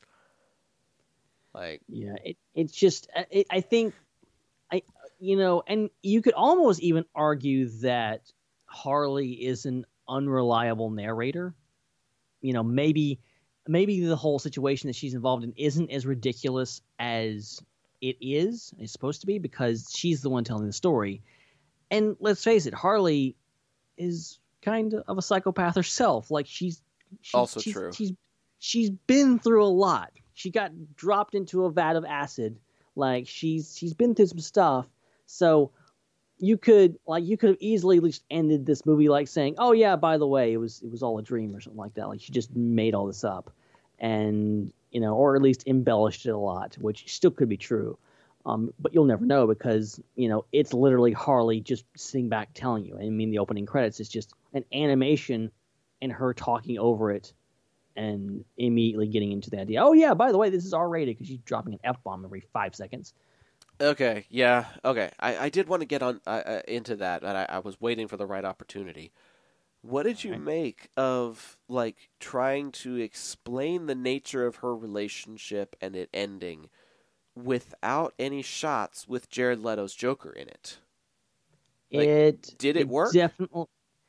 Like, yeah, it, it's just, it, I think, I, you know, and you could almost even argue that Harley is an unreliable narrator. You know, maybe maybe the whole situation that she's involved in isn't as ridiculous as it is, it's supposed to be, because she's the one telling the story. And let's face it, Harley is kind of a psychopath herself. Like, she's, she's also she's, true. She's she's been through a lot. She got dropped into a vat of acid. Like, she's she's been through some stuff. So you could like you could have easily just ended this movie like saying, "Oh yeah, by the way, it was it was all a dream" or something like that. Like, she just made all this up, and you know, or at least embellished it a lot, which still could be true. Um, but you'll never know, because you know it's literally Harley just sitting back telling you. I mean, the opening credits is just an animation and her talking over it, and immediately getting into the idea. Oh yeah, by the way, this is R rated, because she's dropping an F bomb every five seconds. Okay, yeah, okay. I, I did want to get on uh, uh, into that, and I, I was waiting for the right opportunity. What did you Right. make of, like, trying to explain the nature of her relationship and it ending without any shots with Jared Leto's Joker in it? Like, it did it work? Definitely.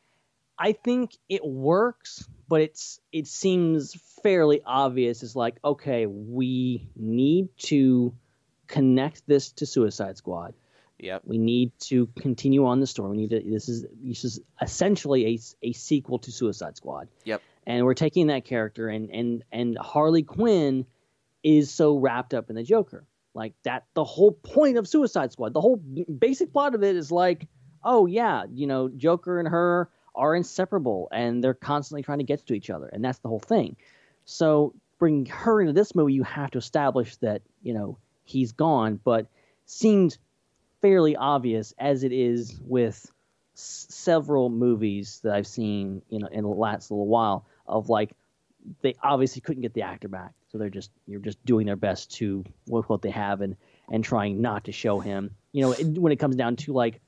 I think it works, but it's it seems fairly obvious. It's like, okay, we need to connect this to Suicide Squad. Yep. We need to continue on the story. We need to. This is this is essentially a, a sequel to Suicide Squad. Yep. And we're taking that character, and and and Harley Quinn is so wrapped up in the Joker. Like, that, the whole point of Suicide Squad, the whole basic plot of it is like, oh yeah, you know, Joker and her are inseparable, and they're constantly trying to get to each other, and that's the whole thing. So bringing her into this movie, you have to establish that, you know, he's gone, but seemed fairly obvious, as it is with s- several movies that I've seen, you know, in the last little while, of like, they obviously couldn't get the actor back, so they're just you're just doing their best to with what they have, and and trying not to show him. You know, it, when it comes down to like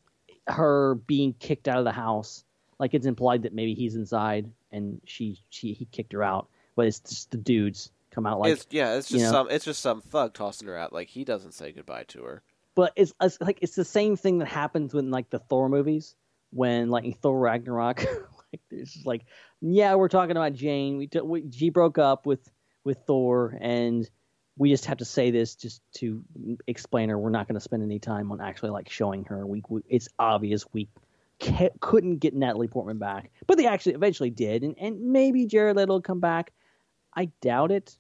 her being kicked out of the house, like, it's implied that maybe he's inside and she she he kicked her out, but it's just the dudes come out like, it's, yeah, it's just you know, some it's just some thug tossing her out. Like, he doesn't say goodbye to her. But it's, it's like it's the same thing that happens in like the Thor movies, when like in Thor Ragnarok, like it's just like, yeah, we're talking about Jane. We, t- we she broke up with with Thor, and we just have to say this just to explain her. We're not going to spend any time on actually like showing her. We, we it's obvious we ca- couldn't get Natalie Portman back, but they actually eventually did, and and maybe Jared Leto will come back. I doubt it.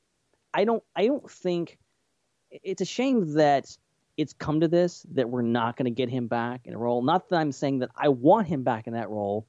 I don't. I don't think. It's a shame that it's come to this, that we're not going to get him back in a role. Not that I'm saying that I want him back in that role,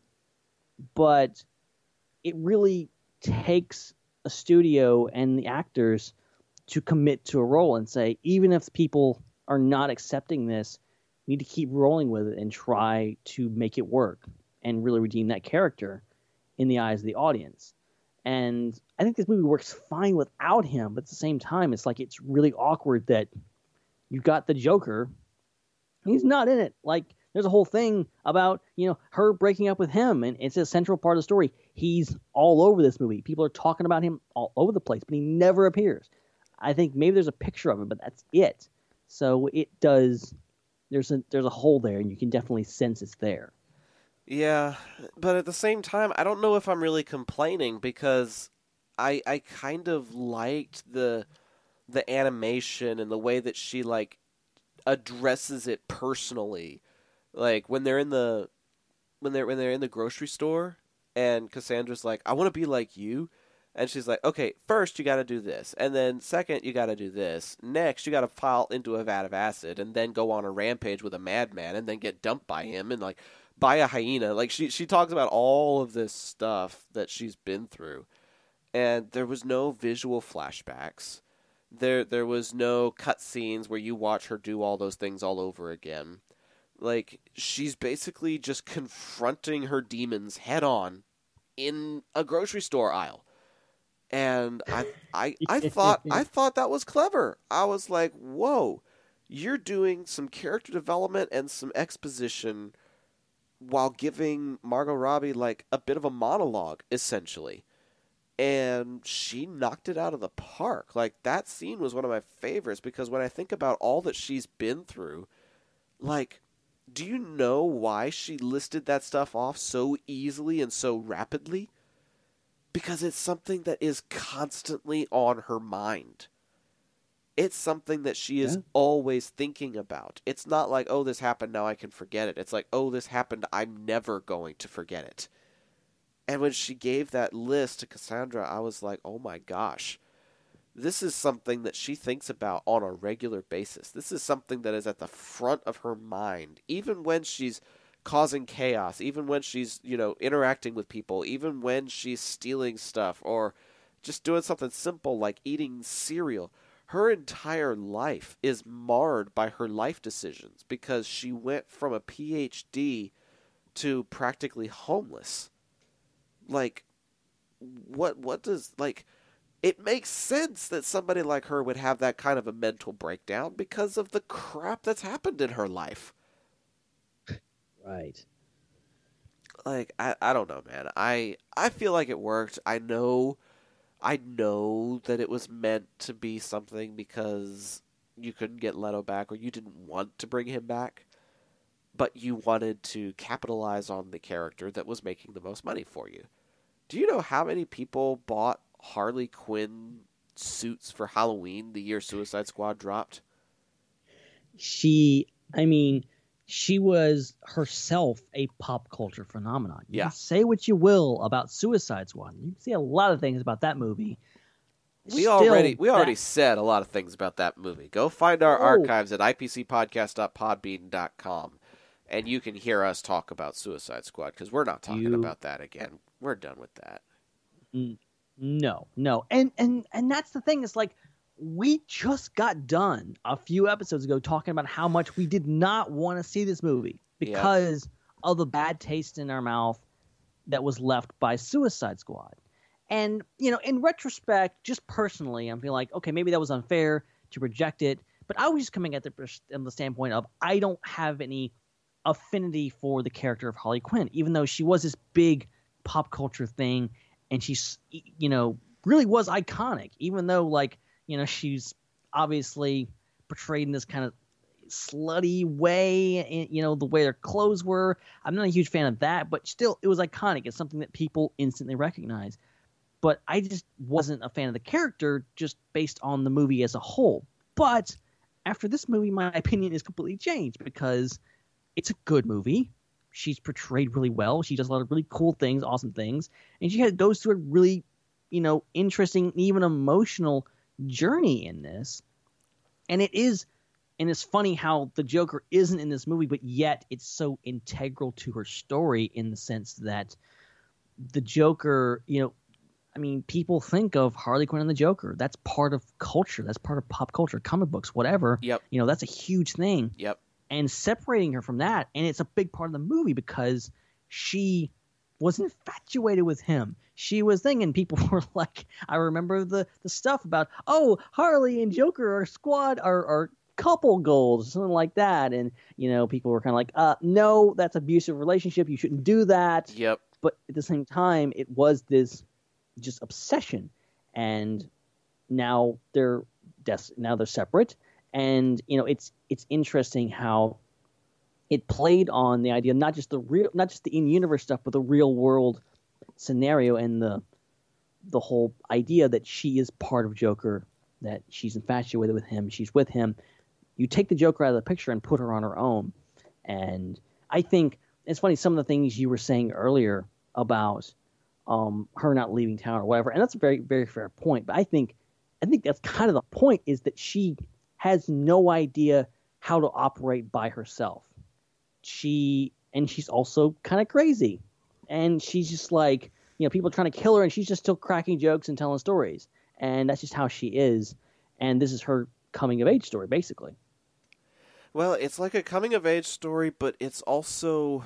but it really takes a studio and the actors to commit to a role and say, even if people are not accepting this, we need to keep rolling with it and try to make it work and really redeem that character in the eyes of the audience. And I think this movie works fine without him, but at the same time, it's like it's really awkward that you've got the Joker. He's not in it. Like, there's a whole thing about, you know, her breaking up with him, and it's a central part of the story. He's all over this movie. People are talking about him all over the place, but he never appears. I think maybe there's a picture of him, but that's it. So it does, there's a, there's a hole there, and you can definitely sense it's there. Yeah, but at the same time, I don't know if I'm really complaining, because I I kind of liked the the animation and the way that she, like, addresses it personally. Like, when they're in the when they're when they're in the grocery store and Cassandra's like, I want to be like you. And she's like, okay, first you got to do this. And then second, you got to do this. Next, you got to fall into a vat of acid and then go on a rampage with a madman and then get dumped by him and, like, by a hyena. Like, she, she talks about all of this stuff that she's been through. And there was no visual flashbacks. There, there was no cutscenes where you watch her do all those things all over again. Like, she's basically just confronting her demons head on in a grocery store aisle. And I, I, I thought, I thought that was clever. I was like, whoa, you're doing some character development and some exposition while giving Margot Robbie, like, a bit of a monologue, essentially. And she knocked it out of the park. Like, that scene was one of my favorites, because when I think about all that she's been through, like, do you know why she listed that stuff off so easily and so rapidly? Because it's something that is constantly on her mind. It's something that she is yeah. always thinking about. It's not like, oh, this happened, now I can forget it. It's like, oh, this happened, I'm never going to forget it. And when she gave that list to Cassandra, I was like, oh my gosh. This is something that she thinks about on a regular basis. This is something that is at the front of her mind, even when she's causing chaos, even when she's, you know, interacting with people, even when she's stealing stuff or just doing something simple like eating cereal. Her entire life is marred by her life decisions because she went from a P H D to practically homeless. Like, what, what does, like, it makes sense that somebody like her would have that kind of a mental breakdown because of the crap that's happened in her life. Right. Like, I, I don't know, man. I I feel like it worked. I know I know that it was meant to be something because you couldn't get Leto back or you didn't want to bring him back, but you wanted to capitalize on the character that was making the most money for you. Do you know how many people bought Harley Quinn suits for Halloween the year Suicide Squad dropped? She, I mean... She was herself a pop culture phenomenon. You yeah. can say what you will about Suicide Squad. You can say a lot of things about that movie. We Still, already we that... already said a lot of things about that movie. Go find our oh. archives at i p c podcast dot podbean dot com, and you can hear us talk about Suicide Squad, because we're not talking you... about that again. We're done with that. No, no. And, and, and that's the thing. It's like, we just got done a few episodes ago talking about how much we did not want to see this movie because yeah. of the bad taste in our mouth that was left by Suicide Squad. And, you know, in retrospect, just personally, I'm feeling like, okay, maybe that was unfair to reject it. But I was just coming at the, from the standpoint of I don't have any affinity for the character of Harley Quinn, even though she was this big pop culture thing and she's, you know, really was iconic, even though, like, you know, she's obviously portrayed in this kind of slutty way, you know, the way her clothes were. I'm not a huge fan of that, but still, it was iconic. It's something that people instantly recognize. But I just wasn't a fan of the character just based on the movie as a whole. But after this movie, my opinion is completely changed because it's a good movie. She's portrayed really well. She does a lot of really cool things, awesome things. And she has, goes through a really, you know, interesting, even emotional journey in this. And it is, and it's funny how the Joker isn't in this movie, but yet it's so integral to her story in the sense that the Joker, you know, I mean, people think of Harley Quinn and the Joker. That's part of culture. That's part of pop culture, comic books, whatever. Yep. You know, that's a huge thing. Yep. And separating her from that, and it's a big part of the movie because she was infatuated with him. She was thinking, people were like, I remember the, the stuff about, oh, Harley and Joker are squad, are, are couple goals, or something like that. And, you know, people were kind of like, uh, no, that's abusive relationship. You shouldn't do that. Yep. But at the same time, it was this just obsession. And now they're des- now they're separate. And, you know, it's it's interesting how it played on the idea, not just the real, not just the in-universe stuff, but the real world scenario and the the whole idea that she is part of Joker, that she's infatuated with him, she's with him. You take the Joker out of the picture and put her on her own. And I think it's funny, some of the things you were saying earlier about um, her not leaving town or whatever, and that's a very, very fair point. But I think I think that's kind of the point, is that she has no idea how to operate by herself. She and she's also kind of crazy, and she's just like, you know, people are trying to kill her, and she's just still cracking jokes and telling stories, and that's just how she is. And this is her coming of age story, basically. Well, it's like a coming of age story, but it's also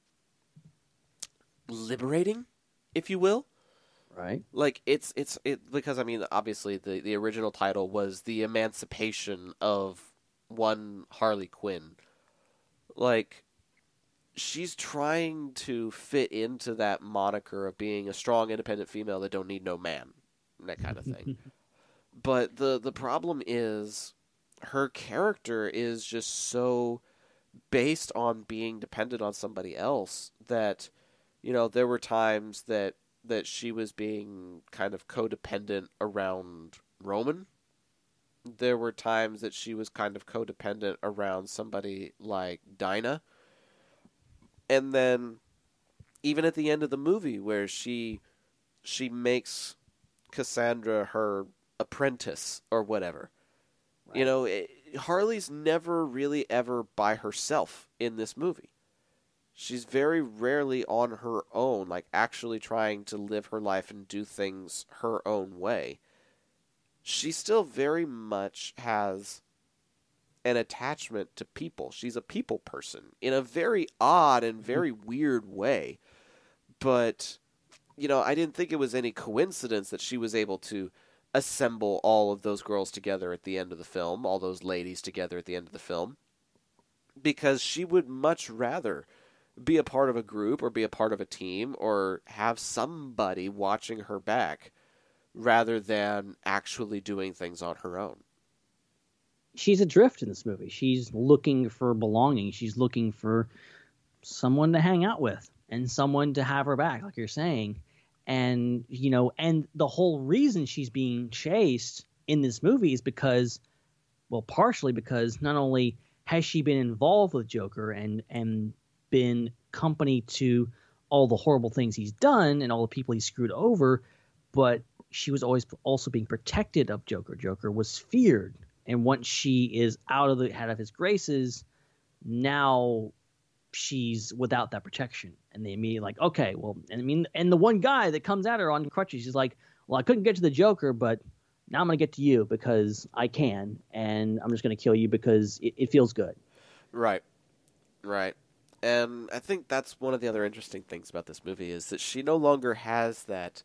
liberating, if you will. Right. Like it's it's it because I mean obviously the the original title was The Emancipation of One Harley Quinn. Like, she's trying to fit into that moniker of being a strong, independent female that don't need no man, that kind of thing. But the the problem is her character is just so based on being dependent on somebody else that, you know, there were times that that she was being kind of codependent around Roman. There were times that she was kind of codependent around somebody like Dinah. And then even at the end of the movie where she she makes Cassandra her apprentice or whatever. Right. You know, it, Harley's never really ever by herself in this movie. She's very rarely on her own, like actually trying to live her life and do things her own way. She still very much has an attachment to people. She's a people person in a very odd and very weird way. But, you know, I didn't think it was any coincidence that she was able to assemble all of those girls together at the end of the film, all those ladies together at the end of the film, because she would much rather be a part of a group or be a part of a team or have somebody watching her back rather than actually doing things on her own. She's adrift in this movie. She's looking for belonging. She's looking for someone to hang out with and someone to have her back, like you're saying. And, you know, and the whole reason she's being chased in this movie is because, well, partially because not only has she been involved with Joker and, and been company to all the horrible things he's done and all the people he's screwed over, but she was always also being protected of Joker. Joker was feared. And once she is out of the out of his graces, now she's without that protection. And they immediately like, okay, well, and I mean, and the one guy that comes at her on crutches, he's like, well, I couldn't get to the Joker, but now I'm going to get to you because I can, and I'm just going to kill you because it, it feels good. Right, right. And I think that's one of the other interesting things about this movie is that she no longer has that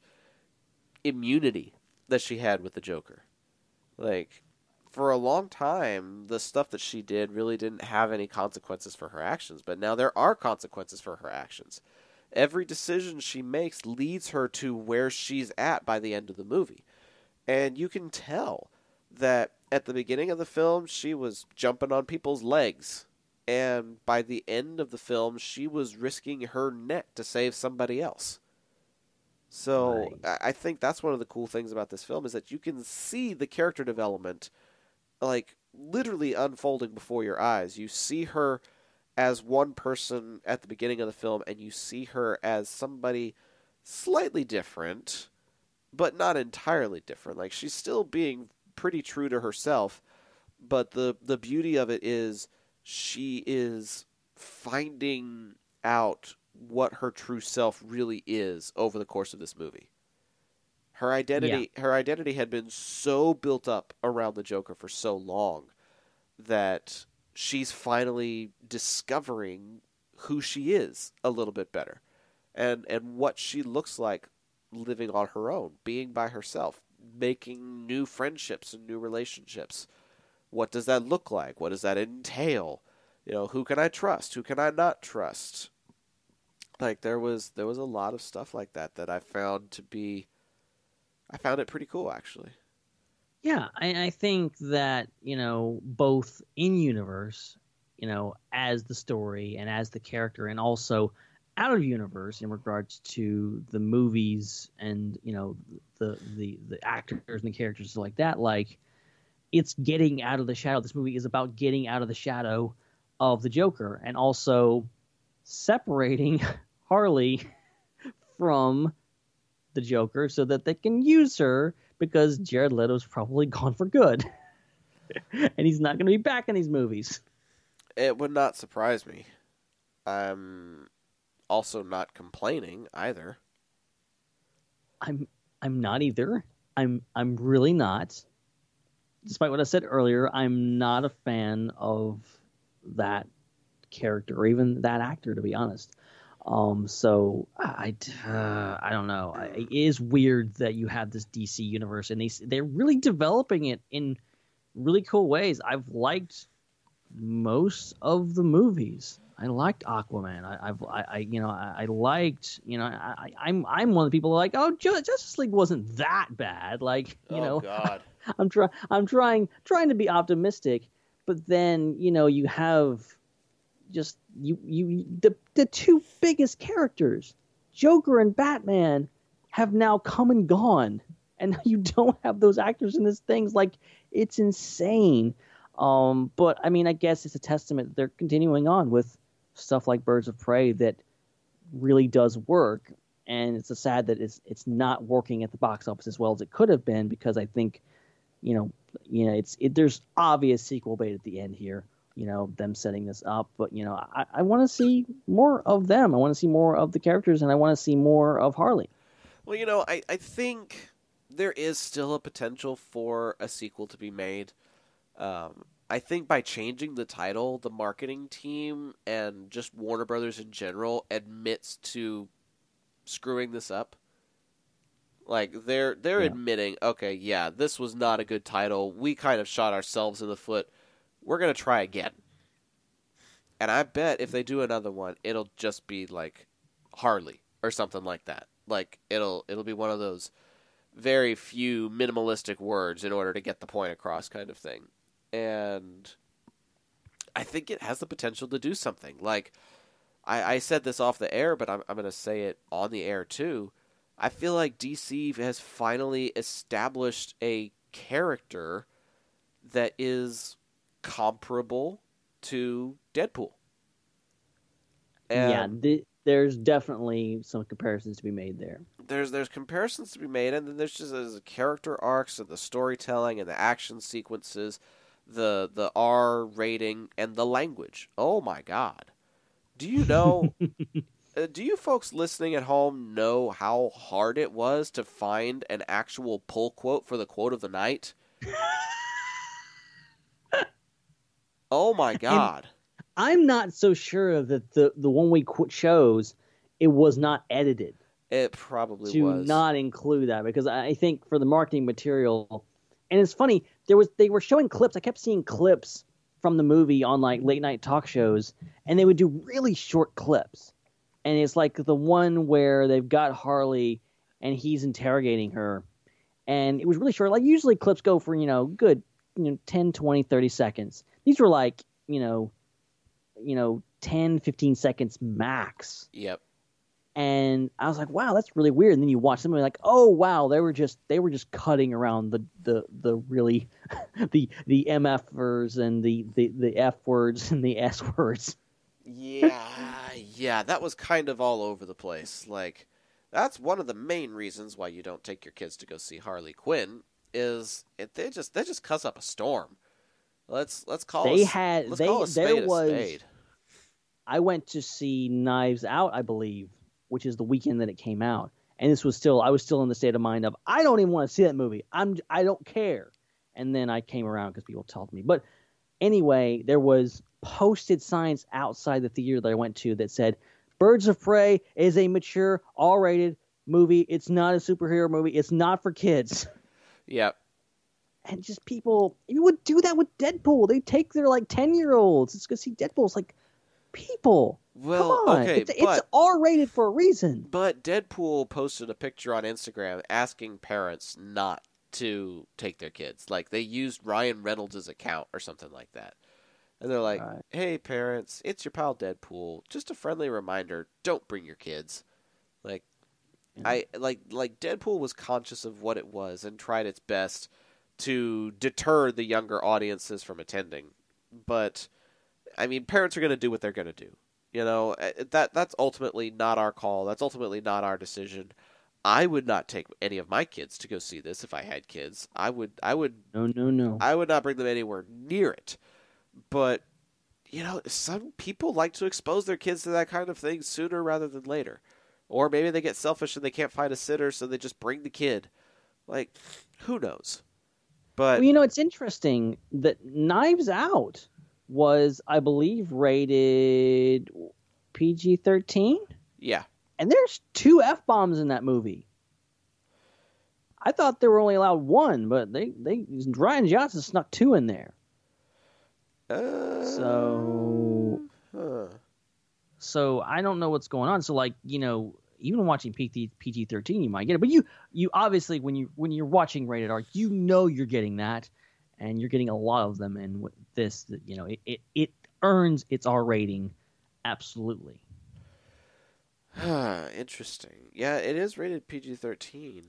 immunity that she had with the Joker. Like, for a long time, the stuff that she did really didn't have any consequences for her actions, but now there are consequences for her actions. Every decision she makes leads her to where she's at by the end of the movie. And you can tell that at the beginning of the film, she was jumping on people's legs. And by the end of the film, she was risking her neck to save somebody else. So right. I think that's one of the cool things about this film is that you can see the character development like literally unfolding before your eyes. You see her as one person at the beginning of the film, and you see her as somebody slightly different, but not entirely different. Like, she's still being pretty true to herself, but the, the beauty of it is she is finding out what her true self really is over the course of this movie. Her identity, yeah. her identity had been so built up around the Joker for so long that she's finally discovering who she is a little bit better, and and what she looks like living on her own, being by herself, making new friendships and new relationships. What does that look like? What does that entail? You know, who can I trust? Who can I not trust? Like there was there was a lot of stuff like that that I found to be I found it pretty cool, actually. Yeah, I, I think that, you know, both in universe, you know, as the story and as the character, and also out of universe in regards to the movies and, you know, the the the actors and the characters like that, like it's getting out of the shadow. This movie is about getting out of the shadow of the Joker and also separating Harley from the Joker so that they can use her, because Jared Leto's probably gone for good. And he's not going to be back in these movies. It would not surprise me. I'm also not complaining either. I'm I'm not either. I'm I'm really not. Despite what I said earlier, I'm not a fan of that character or even that actor, to be honest. Um, so I, uh, I don't know. I, it is weird that you have this D C universe, and they they're really developing it in really cool ways. I've liked most of the movies. I liked Aquaman. I, I've I, I you know I, I liked you know I, I'm I'm one of the people who are like, oh, Justice League wasn't that bad. Like you oh, know, God. I'm trying I'm trying trying to be optimistic, but then you know you have. Just you, you, the the two biggest characters, Joker and Batman, have now come and gone, and you don't have those actors in this things. Like it's insane. Um, but I mean, I guess it's a testament that they're continuing on with stuff like Birds of Prey that really does work, and it's a sad that it's it's not working at the box office as well as it could have been, because I think, you know, you know, it's it, there's obvious sequel bait at the end here. You know, them setting this up, but you know, I, I want to see more of them. I want to see more of the characters, and I want to see more of Harley. Well, you know, I, I think there is still a potential for a sequel to be made. Um, I think by changing the title, the marketing team and just Warner Brothers in general admits to screwing this up. Like they're they're yeah. admitting, okay, yeah, this was not a good title. We kind of shot ourselves in the foot. We're going to try again. And I bet if they do another one, it'll just be like Harley or something like that. Like it'll it'll be one of those very few minimalistic words in order to get the point across kind of thing. And I think it has the potential to do something. Like I, I said this off the air, but I'm I'm going to say it on the air too. I feel like D C has finally established a character that is comparable to Deadpool. And yeah, th- there's definitely some comparisons to be made there. There's there's comparisons to be made, and then there's just there's the character arcs and the storytelling and the action sequences, the the R rating and the language. Oh my God! Do you know? uh, do you folks listening at home know how hard it was to find an actual pull quote for the quote of the night? Oh my God! And I'm not so sure that the the one we qu- chose it was not edited. It probably to was. not include that, because I think for the marketing material, and it's funny, there was they were showing clips. I kept seeing clips from the movie on like late night talk shows, and they would do really short clips. And it's like the one where they've got Harley and he's interrogating her, and it was really short. Like usually clips go for, you know, good, you know, ten, twenty, thirty seconds. These were like, you know, you know, ten, fifteen seconds max. Yep. And I was like, wow, that's really weird. And then you watch somebody like, oh wow, they were just they were just cutting around the the, the really the the M Fers and the, the, the F words and the S words. Yeah, yeah, that was kind of all over the place. Like, that's one of the main reasons why you don't take your kids to go see Harley Quinn is it, they just they just cuss up a storm. Let's let's call they a, had let's they call a spade there was. A spade. I went to see Knives Out, I believe, which is the weekend that it came out, And this was still, I was still in the state of mind of, I don't even want to see that movie. I'm, I don't care. And then I came around because people told me. But anyway, there was posted signs outside the theater that I went to that said, Birds of Prey is a mature, R-rated movie. It's not a superhero movie. It's not for kids. Yep. And just people, you would do that with Deadpool. They take their like ten-year-olds. It's because see Deadpool. It's like, people, well, come on. okay, it's, but, it's R-rated for a reason. But Deadpool posted a picture on Instagram asking parents not to take their kids. Like, they used Ryan Reynolds' account or something like that. And they're like, right. Hey, parents, it's your pal Deadpool. Just a friendly reminder, don't bring your kids. Like, yeah. I like like Deadpool was conscious of what it was and tried its best to deter the younger audiences from attending. But, I mean, parents are going to do what they're going to do. You know, that that's ultimately not our call. That's ultimately not our decision. I would not take any of my kids to go see this if I had kids. I would, I would, no, no, no. I would not bring them anywhere near it. But, you know, some people like to expose their kids to that kind of thing sooner rather than later. Or maybe they get selfish and they can't find a sitter, so they just bring the kid. Like, who knows? But well, you know, it's interesting that Knives Out was, I believe, rated P G thirteen. Yeah. And there's two F-bombs in that movie. I thought they were only allowed one, but they, they Ryan Johnson snuck two in there. Uh, so, huh. so I don't know what's going on. So, like, you know, even watching P G thirteen, you might get it. But you, you obviously, when you when you're watching rated R, you know you're getting that, and you're getting a lot of them. And with this, you know, it it, it earns its R rating, absolutely. Interesting. Yeah, it is rated P G thirteen.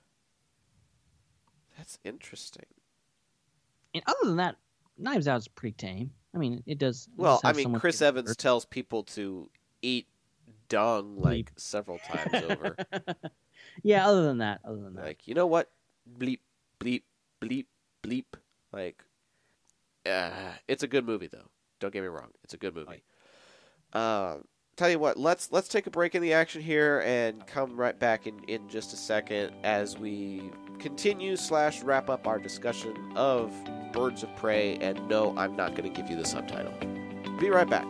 That's interesting. And other than that, Knives Out is pretty tame. I mean, it does. It well, does I mean, Chris Evans hurt. tells people to eat dung like bleep. several times over. Yeah, other than that, other than that. Like, you know what? Bleep, bleep, bleep, bleep. Like, uh, it's a good movie, though. Don't get me wrong. It's a good movie. Uh, tell you what, let's let's take a break in the action here and come right back in, in just a second as we continue slash wrap up our discussion of Birds of Prey, and no, I'm not going to give you the subtitle. Be right back.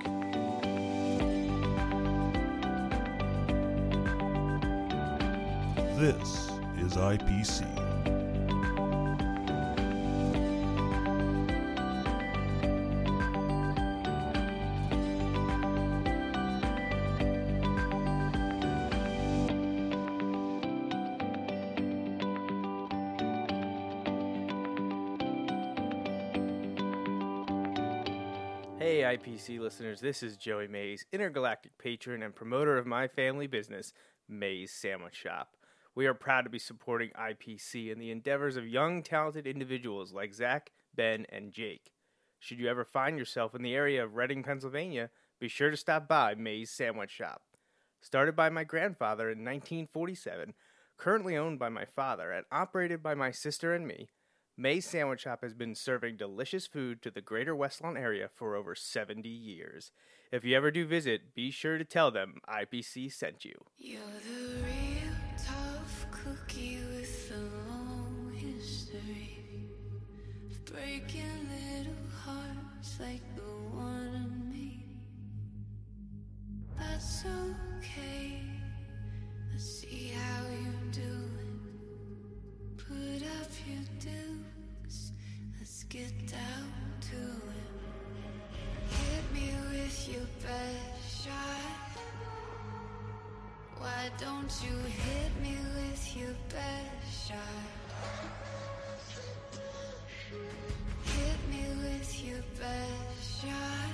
This is I P C. Hey I P C listeners, this is Joey Mays, intergalactic patron and promoter of my family business, Mays Sandwich Shop. We are proud to be supporting I P C and the endeavors of young, talented individuals like Zach, Ben, and Jake. Should you ever find yourself in the area of Reading, Pennsylvania, be sure to stop by Mays Sandwich Shop. Started by my grandfather in nineteen forty-seven, currently owned by my father, and operated by my sister and me, Mays Sandwich Shop has been serving delicious food to the greater West Lawn area for over seventy years. If you ever do visit, be sure to tell them I P C sent you. You're the real tough cookie with a long history of breaking little hearts like the one in me. That's okay. Let's see how you're doing. Put up your dukes. Let's get down to it. Hit me with your best shot. Why don't you hit me with your best shot? Hit me with your best shot.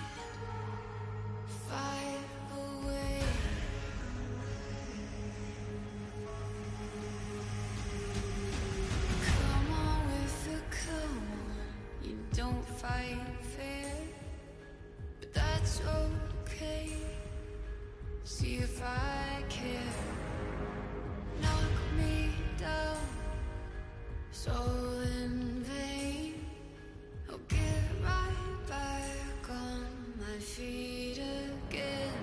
Five away. Come on with the come on. You don't fight fair, but that's okay. See if I care. Knock me down, soul in vain. I'll get right back on my feet again.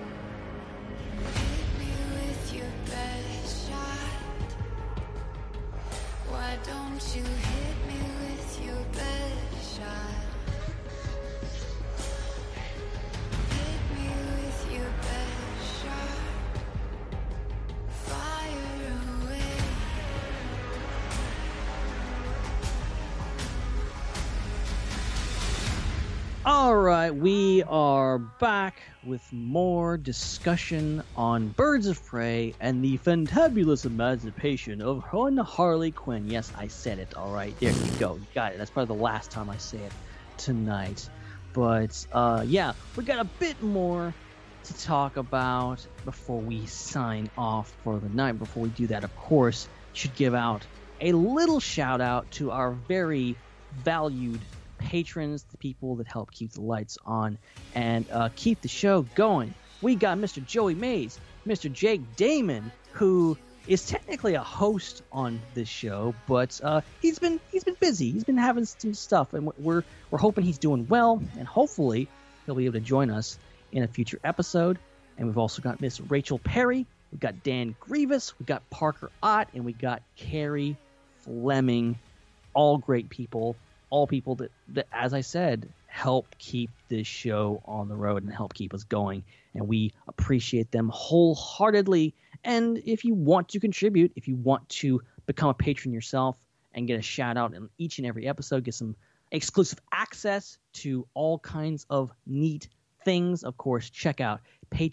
All right, we are back with more discussion on Birds of Prey and the fantabulous emancipation of one Harley Quinn. Yes, I said it. All right, there you go. You got it. That's probably the last time I say it tonight. But uh, yeah, we got a bit more to talk about before we sign off for the night. Before we do that, of course, should give out a little shout out to our very valued patrons, the people that help keep the lights on and uh, keep the show going. We got Mister Joey Mays, Mister Jake Damon, who is technically a host on this show, but uh, he's been he's been busy. He's been having some stuff, and we're we're hoping he's doing well, and hopefully he'll be able to join us in a future episode. And we've also got Miss Rachel Perry, we've got Dan Grievous, we've got Parker Ott, and we got Carrie Fleming. All great people. All people that, that, as I said, help keep this show on the road and help keep us going. And we appreciate them wholeheartedly. And if you want to contribute, if you want to become a patron yourself and get a shout out in each and every episode, get some exclusive access to all kinds of neat things, of course, check out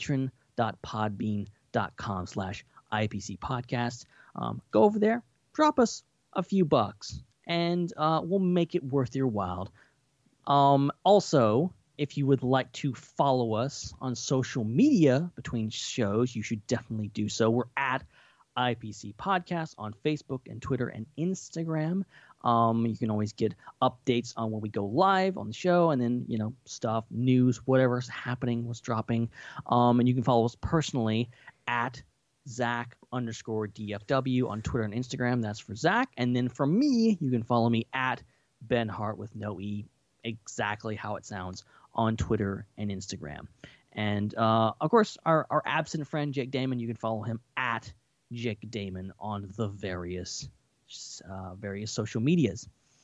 patron.podbean.com slash IPC podcast. Um, go over there, drop us a few bucks, and uh, we'll make it worth your while. Um, also, if you would like to follow us on social media between shows, you should definitely do so. We're at I P C Podcast on Facebook and Twitter and Instagram. Um, you can always get updates on when we go live on the show, and then, you know, stuff, news, whatever's happening, what's dropping. Um, and you can follow us personally at Zach underscore D F W on Twitter and Instagram. That's for Zach. And then for me, you can follow me at Ben Hart with no E, exactly how it sounds, on Twitter and Instagram. And uh, of course, our, our absent friend Jake Damon, you can follow him at Jake Damon on the various uh, various social medias.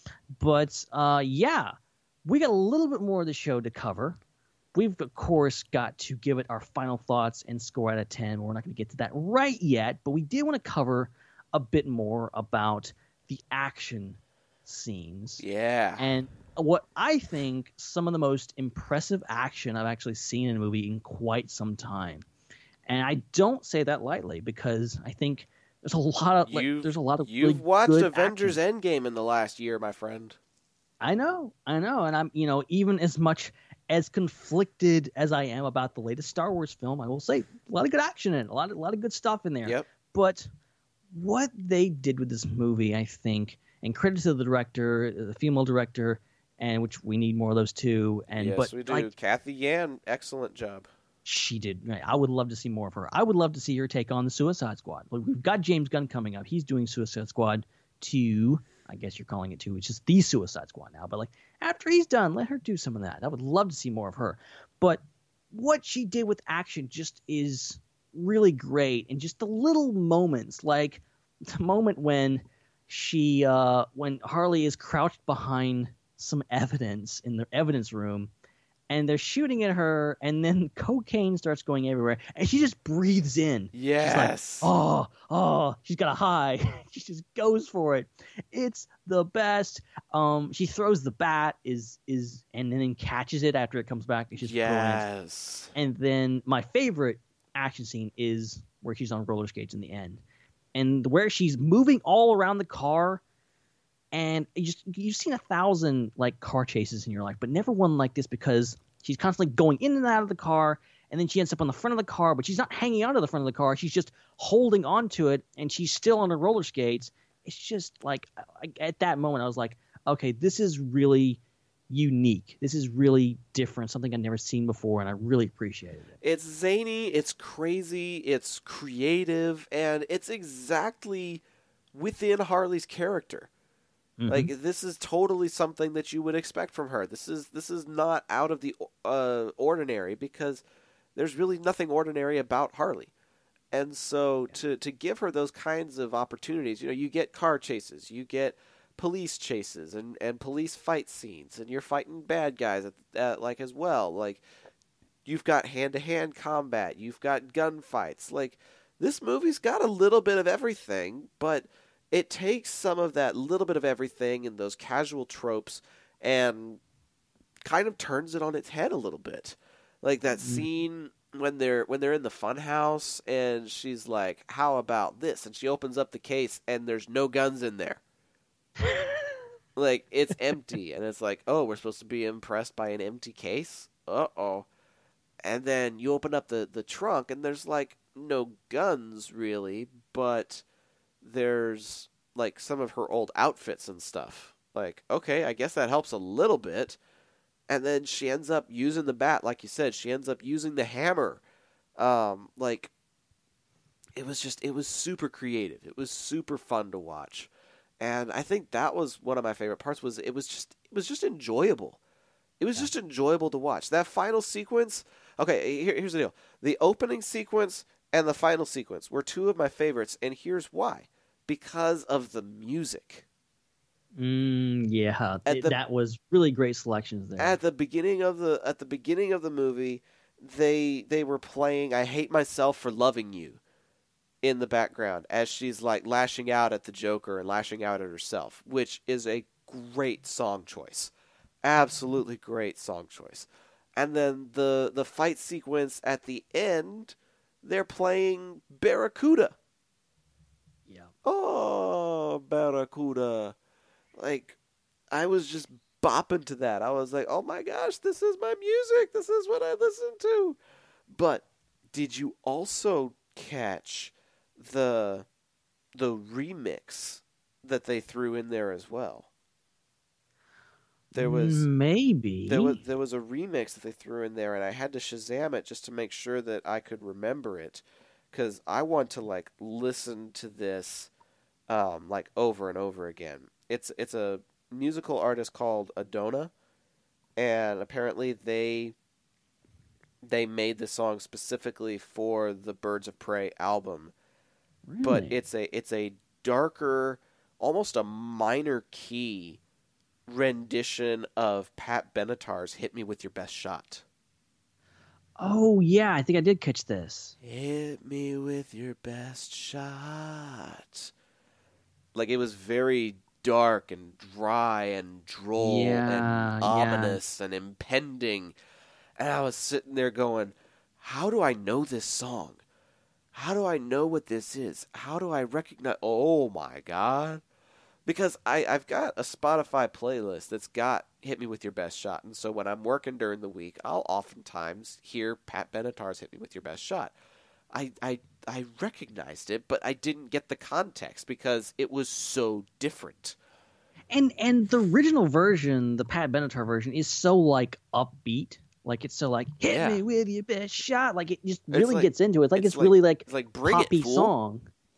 But uh, yeah, we got a little bit more of the show to cover. We've, of course, got to give it our final thoughts and score out of ten. We're not going to get to that right yet, but we did want to cover a bit more about the action scenes. Yeah. And what I think some of the most impressive action I've actually seen in a movie in quite some time. And I don't say that lightly, because I think there's a lot of like, there's a lot of You've really watched good Avengers action. Endgame in the last year, my friend. I know, I know, and I'm, you know, even as much as conflicted as I am about the latest Star Wars film, I will say a lot of good action in it, a lot of, a lot of good stuff in there. Yep. But what they did with this movie, I think, and credit to the director, the female director, and which we need more of those too. And yes, but we do. like, Kathy Yan, excellent job. she did. I would love to see more of her. I would love to see her take on the Suicide Squad. Like, we've got James Gunn coming up. He's doing Suicide Squad two. I guess you're calling it two. It's just the Suicide Squad now. But like after he's done, let her do some of that. I would love to see more of her. But what she did with action just is really great. And just the little moments, like the moment when she, uh, when Harley is crouched behind some evidence in the evidence room, and they're shooting at her, and then cocaine starts going everywhere, and she just breathes in. Yes. She's like, oh, oh, she's got a high. She just goes for it. It's the best. Um, she throws the bat, is is, and then catches it after it comes back. It's just yes. brilliant. And then my favorite action scene is where she's on roller skates in the end, and where she's moving all around the car. And you just, you've seen a thousand like car chases in your life, but never one like this, because she's constantly going in and out of the car, and then she ends up on the front of the car, but she's not hanging onto the front of the car. She's just holding onto it, and she's still on her roller skates. It's just like, at that moment, I was like, okay, this is really unique. This is really different, something I've never seen before, and I really appreciated it. It's zany, it's crazy, it's creative, and it's exactly within Harley's character. Mm-hmm. Like, this is totally something that you would expect from her. This is this is not out of the uh, ordinary, because there's really nothing ordinary about Harley. And so to to give her those kinds of opportunities, you know, you get car chases, you get police chases and, and police fight scenes, and you're fighting bad guys at, at, like as well. Like, you've got hand-to-hand combat, you've got gunfights. Like, this movie's got a little bit of everything, but it takes some of that little bit of everything and those casual tropes and kind of turns it on its head a little bit. Like that mm-hmm. scene when they're when they're in the fun house and she's like, "How about this?" and she opens up the case and there's no guns in there. Like, it's empty, and it's like, oh, we're supposed to be impressed by an empty case? Uh-oh. And then you open up the, the trunk, and there's, like, no guns, really, but there's, like, some of her old outfits and stuff. Like, okay, I guess that helps a little bit. And then she ends up using the bat, like you said. She ends up using the hammer. Um, like, it was just, it was super creative. It was super fun to watch. And I think that was one of my favorite parts. Was it was just it was just enjoyable. It was yeah. just enjoyable to watch. That final sequence. Okay, here, here's the deal: the opening sequence and the final sequence were two of my favorites, and here's why: because of the music. Mm, yeah, it, the, that was really great selections there. At the beginning of the at the beginning of the movie, they they were playing "I Hate Myself for Loving You" in the background as she's like lashing out at the Joker and lashing out at herself, which is a great song choice. Absolutely great song choice. And then the the fight sequence at the end, they're playing Barracuda. Yeah. Oh, Barracuda. Like, I was just bopping to that. I was like, oh my gosh, this is my music. This is what I listen to. But did you also catch the the remix that they threw in there as well? There was maybe there was there was a remix that they threw in there, and I had to Shazam it just to make sure that I could remember it, because I want to like listen to this um, like over and over again. It's it's a musical artist called Adona, and apparently they they made the song specifically for the Birds of Prey album. Really? But it's a it's a darker, almost a minor key rendition of Pat Benatar's "Hit Me With Your Best Shot." Oh yeah, I think I did catch this. Hit me with your best shot. Like, it was very dark and dry and droll yeah, and ominous yeah. and impending. And I was sitting there going, how do I know this song? How do I know what this is? How do I recognize... Oh, my God. Because I, I've got a Spotify playlist that's got Hit Me With Your Best Shot. And so when I'm working during the week, I'll oftentimes hear Pat Benatar's Hit Me With Your Best Shot. I, I, I recognized it, but I didn't get the context because it was so different. And and the original version, the Pat Benatar version, is so, like, upbeat. Like, it's so, like, hit yeah. me with your best shot. Like, it just really like, gets into it. It's like it's, it's like, really, like, it's like bring poppy it, fool. song.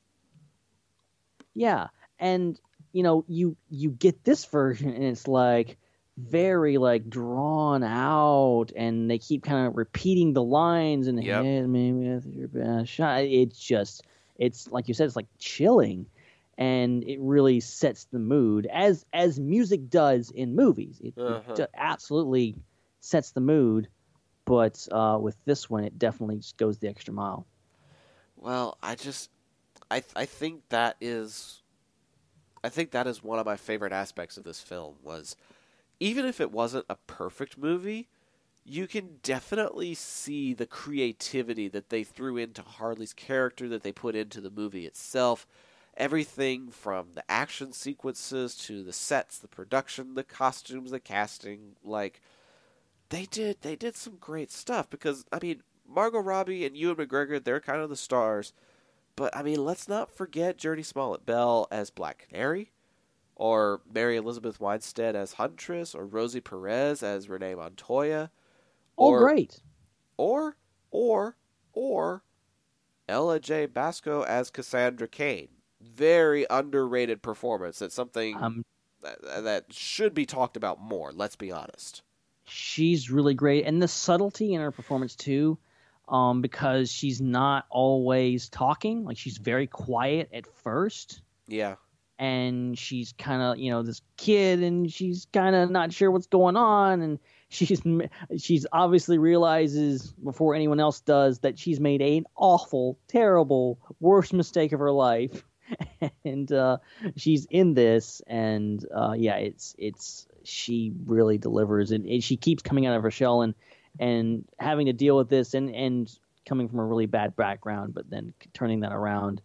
Yeah. And, you know, you you get this version, and it's, like, very, like, drawn out, and they keep kind of repeating the lines, and yep. hit me with your best shot. It's just, it's, like you said, it's, like, chilling. And it really sets the mood, as as music does in movies. It, uh-huh. it absolutely sets the mood, but uh, with this one, it definitely just goes the extra mile. Well, I just, I I think that is, I think that is one of my favorite aspects of this film. Was, even if it wasn't a perfect movie, you can definitely see the creativity that they threw into Harley's character, that they put into the movie itself. Everything from the action sequences to the sets, the production, the costumes, the casting, like, they did they did some great stuff. Because, I mean, Margot Robbie and Ewan McGregor, they're kind of the stars. But, I mean, let's not forget Jurnee Smollett-Bell as Black Canary, or Mary Elizabeth Winstead as Huntress, or Rosie Perez as Renee Montoya. All or, great. Or, or, or Ella J. Basco as Cassandra Cain. Very underrated performance. That's something um, that, that should be talked about more, let's be honest. She's really great. And the subtlety in her performance, too, um, because she's not always talking. Like, she's very quiet at first. Yeah. And she's kind of, you know, this kid, and she's kind of not sure what's going on. And she's she's obviously realizes before anyone else does that she's made an awful, terrible, worst mistake of her life. And uh, she's in this, and uh, yeah, it's it's she really delivers, and, and she keeps coming out of her shell and and having to deal with this, and and coming from a really bad background, but then turning that around,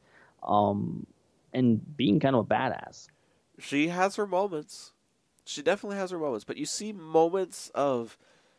um, and being kind of a badass. She has her moments. She definitely has her moments, but you see moments of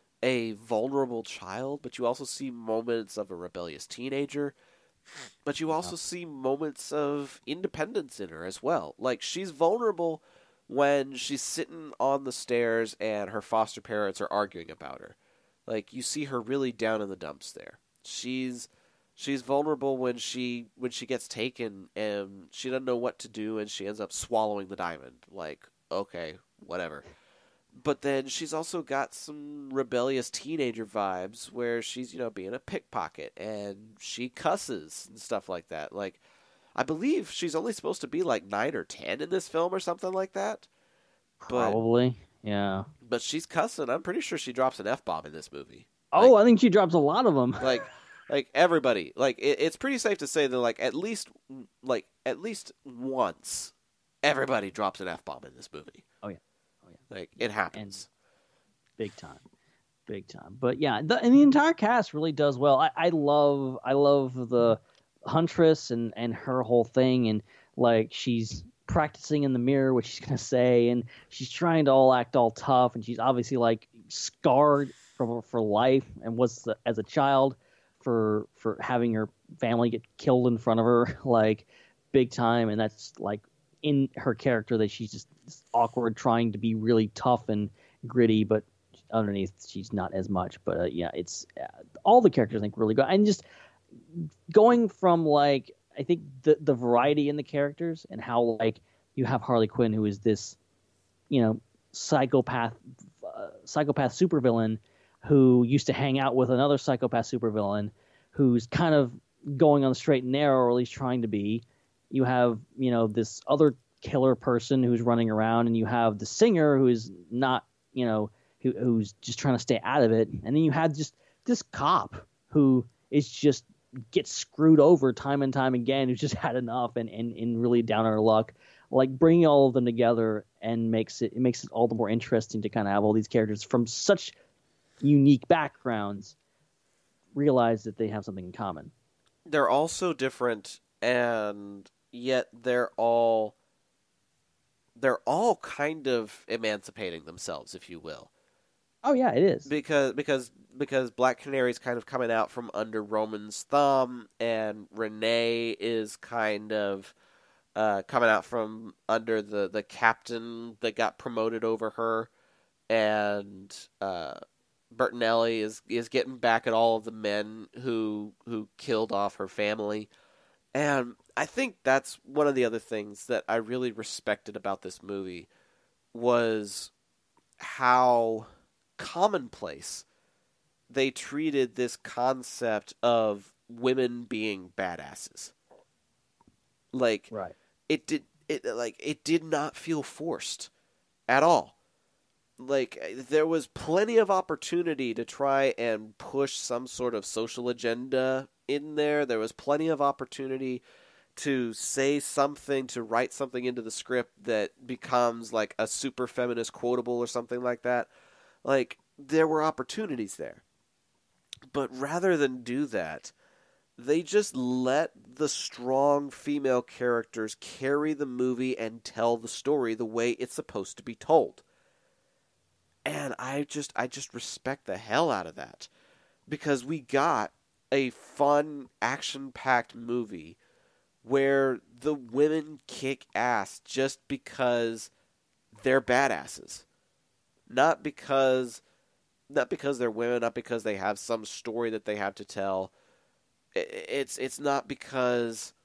a vulnerable child, but you also see moments of a rebellious teenager, but you also yeah. see moments of independence in her as well. Like, she's vulnerable when she's sitting on the stairs and her foster parents are arguing about her. Like, you see her really down in the dumps there. She's she's vulnerable when she when she gets taken and she doesn't know what to do and she ends up swallowing the diamond. Like, okay, whatever. But then she's also got some rebellious teenager vibes where she's, you know, being a pickpocket and she cusses and stuff like that. Like, I believe she's only supposed to be like nine or ten in this film or something like that. But, Probably, yeah. But she's cussing. I'm pretty sure she drops an F-bomb in this movie. Oh, like, I think she drops a lot of them. like, like everybody. Like, it, it's pretty safe to say that, like, at least, like, at least once, everybody drops an F-bomb in this movie. Oh yeah, oh yeah. Like, it happens. And big time, big time. But yeah, the, and the entire cast really does well. I, I love, I love the Huntress and and her whole thing, and like she's practicing in the mirror what she's gonna say, and she's trying to all act all tough, and she's obviously like scarred for for life, and was the, as a child for for having her family get killed in front of her, like big time, and that's like in her character that she's just awkward, trying to be really tough and gritty, but underneath she's not as much. But uh, yeah, it's uh, all the characters I think really good, and just going from like I think the the variety in the characters and how like you have Harley Quinn, who is this, you know, psychopath uh, psychopath supervillain who used to hang out with another psychopath supervillain who's kind of going on the straight and narrow, or at least trying to be. You have, you know, this other killer person who's running around, and you have the singer who is not, you know, who, who's just trying to stay out of it. And then you have just this cop who is just gets screwed over time and time again, who's just had enough and, and, and really down on her luck. Like, bringing all of them together and makes it, it makes it all the more interesting to kind of have all these characters from such unique backgrounds realize that they have something in common. They're all so different, and yet they're all they're all kind of emancipating themselves, if you will. Oh yeah, it is. Because because because Black Canary's kind of coming out from under Roman's thumb, and Renee is kind of uh, coming out from under the, the captain that got promoted over her, and uh, Bertinelli is is getting back at all of the men who who killed off her family. And I think that's one of the other things that I really respected about this movie was how commonplace they treated this concept of women being badasses. Like, right. it did it like it did not feel forced at all. Like, there was plenty of opportunity to try and push some sort of social agenda in there. There was plenty of opportunity to say something, to write something into the script that becomes like a super feminist quotable or something like that. Like, there were opportunities there. But rather than do that, they just let the strong female characters carry the movie and tell the story the way it's supposed to be told. And I just I just respect the hell out of that. Because we got a fun, action-packed movie where the women kick ass just because they're badasses. Not because not because they're women, not because they have some story that they have to tell. It's it's not because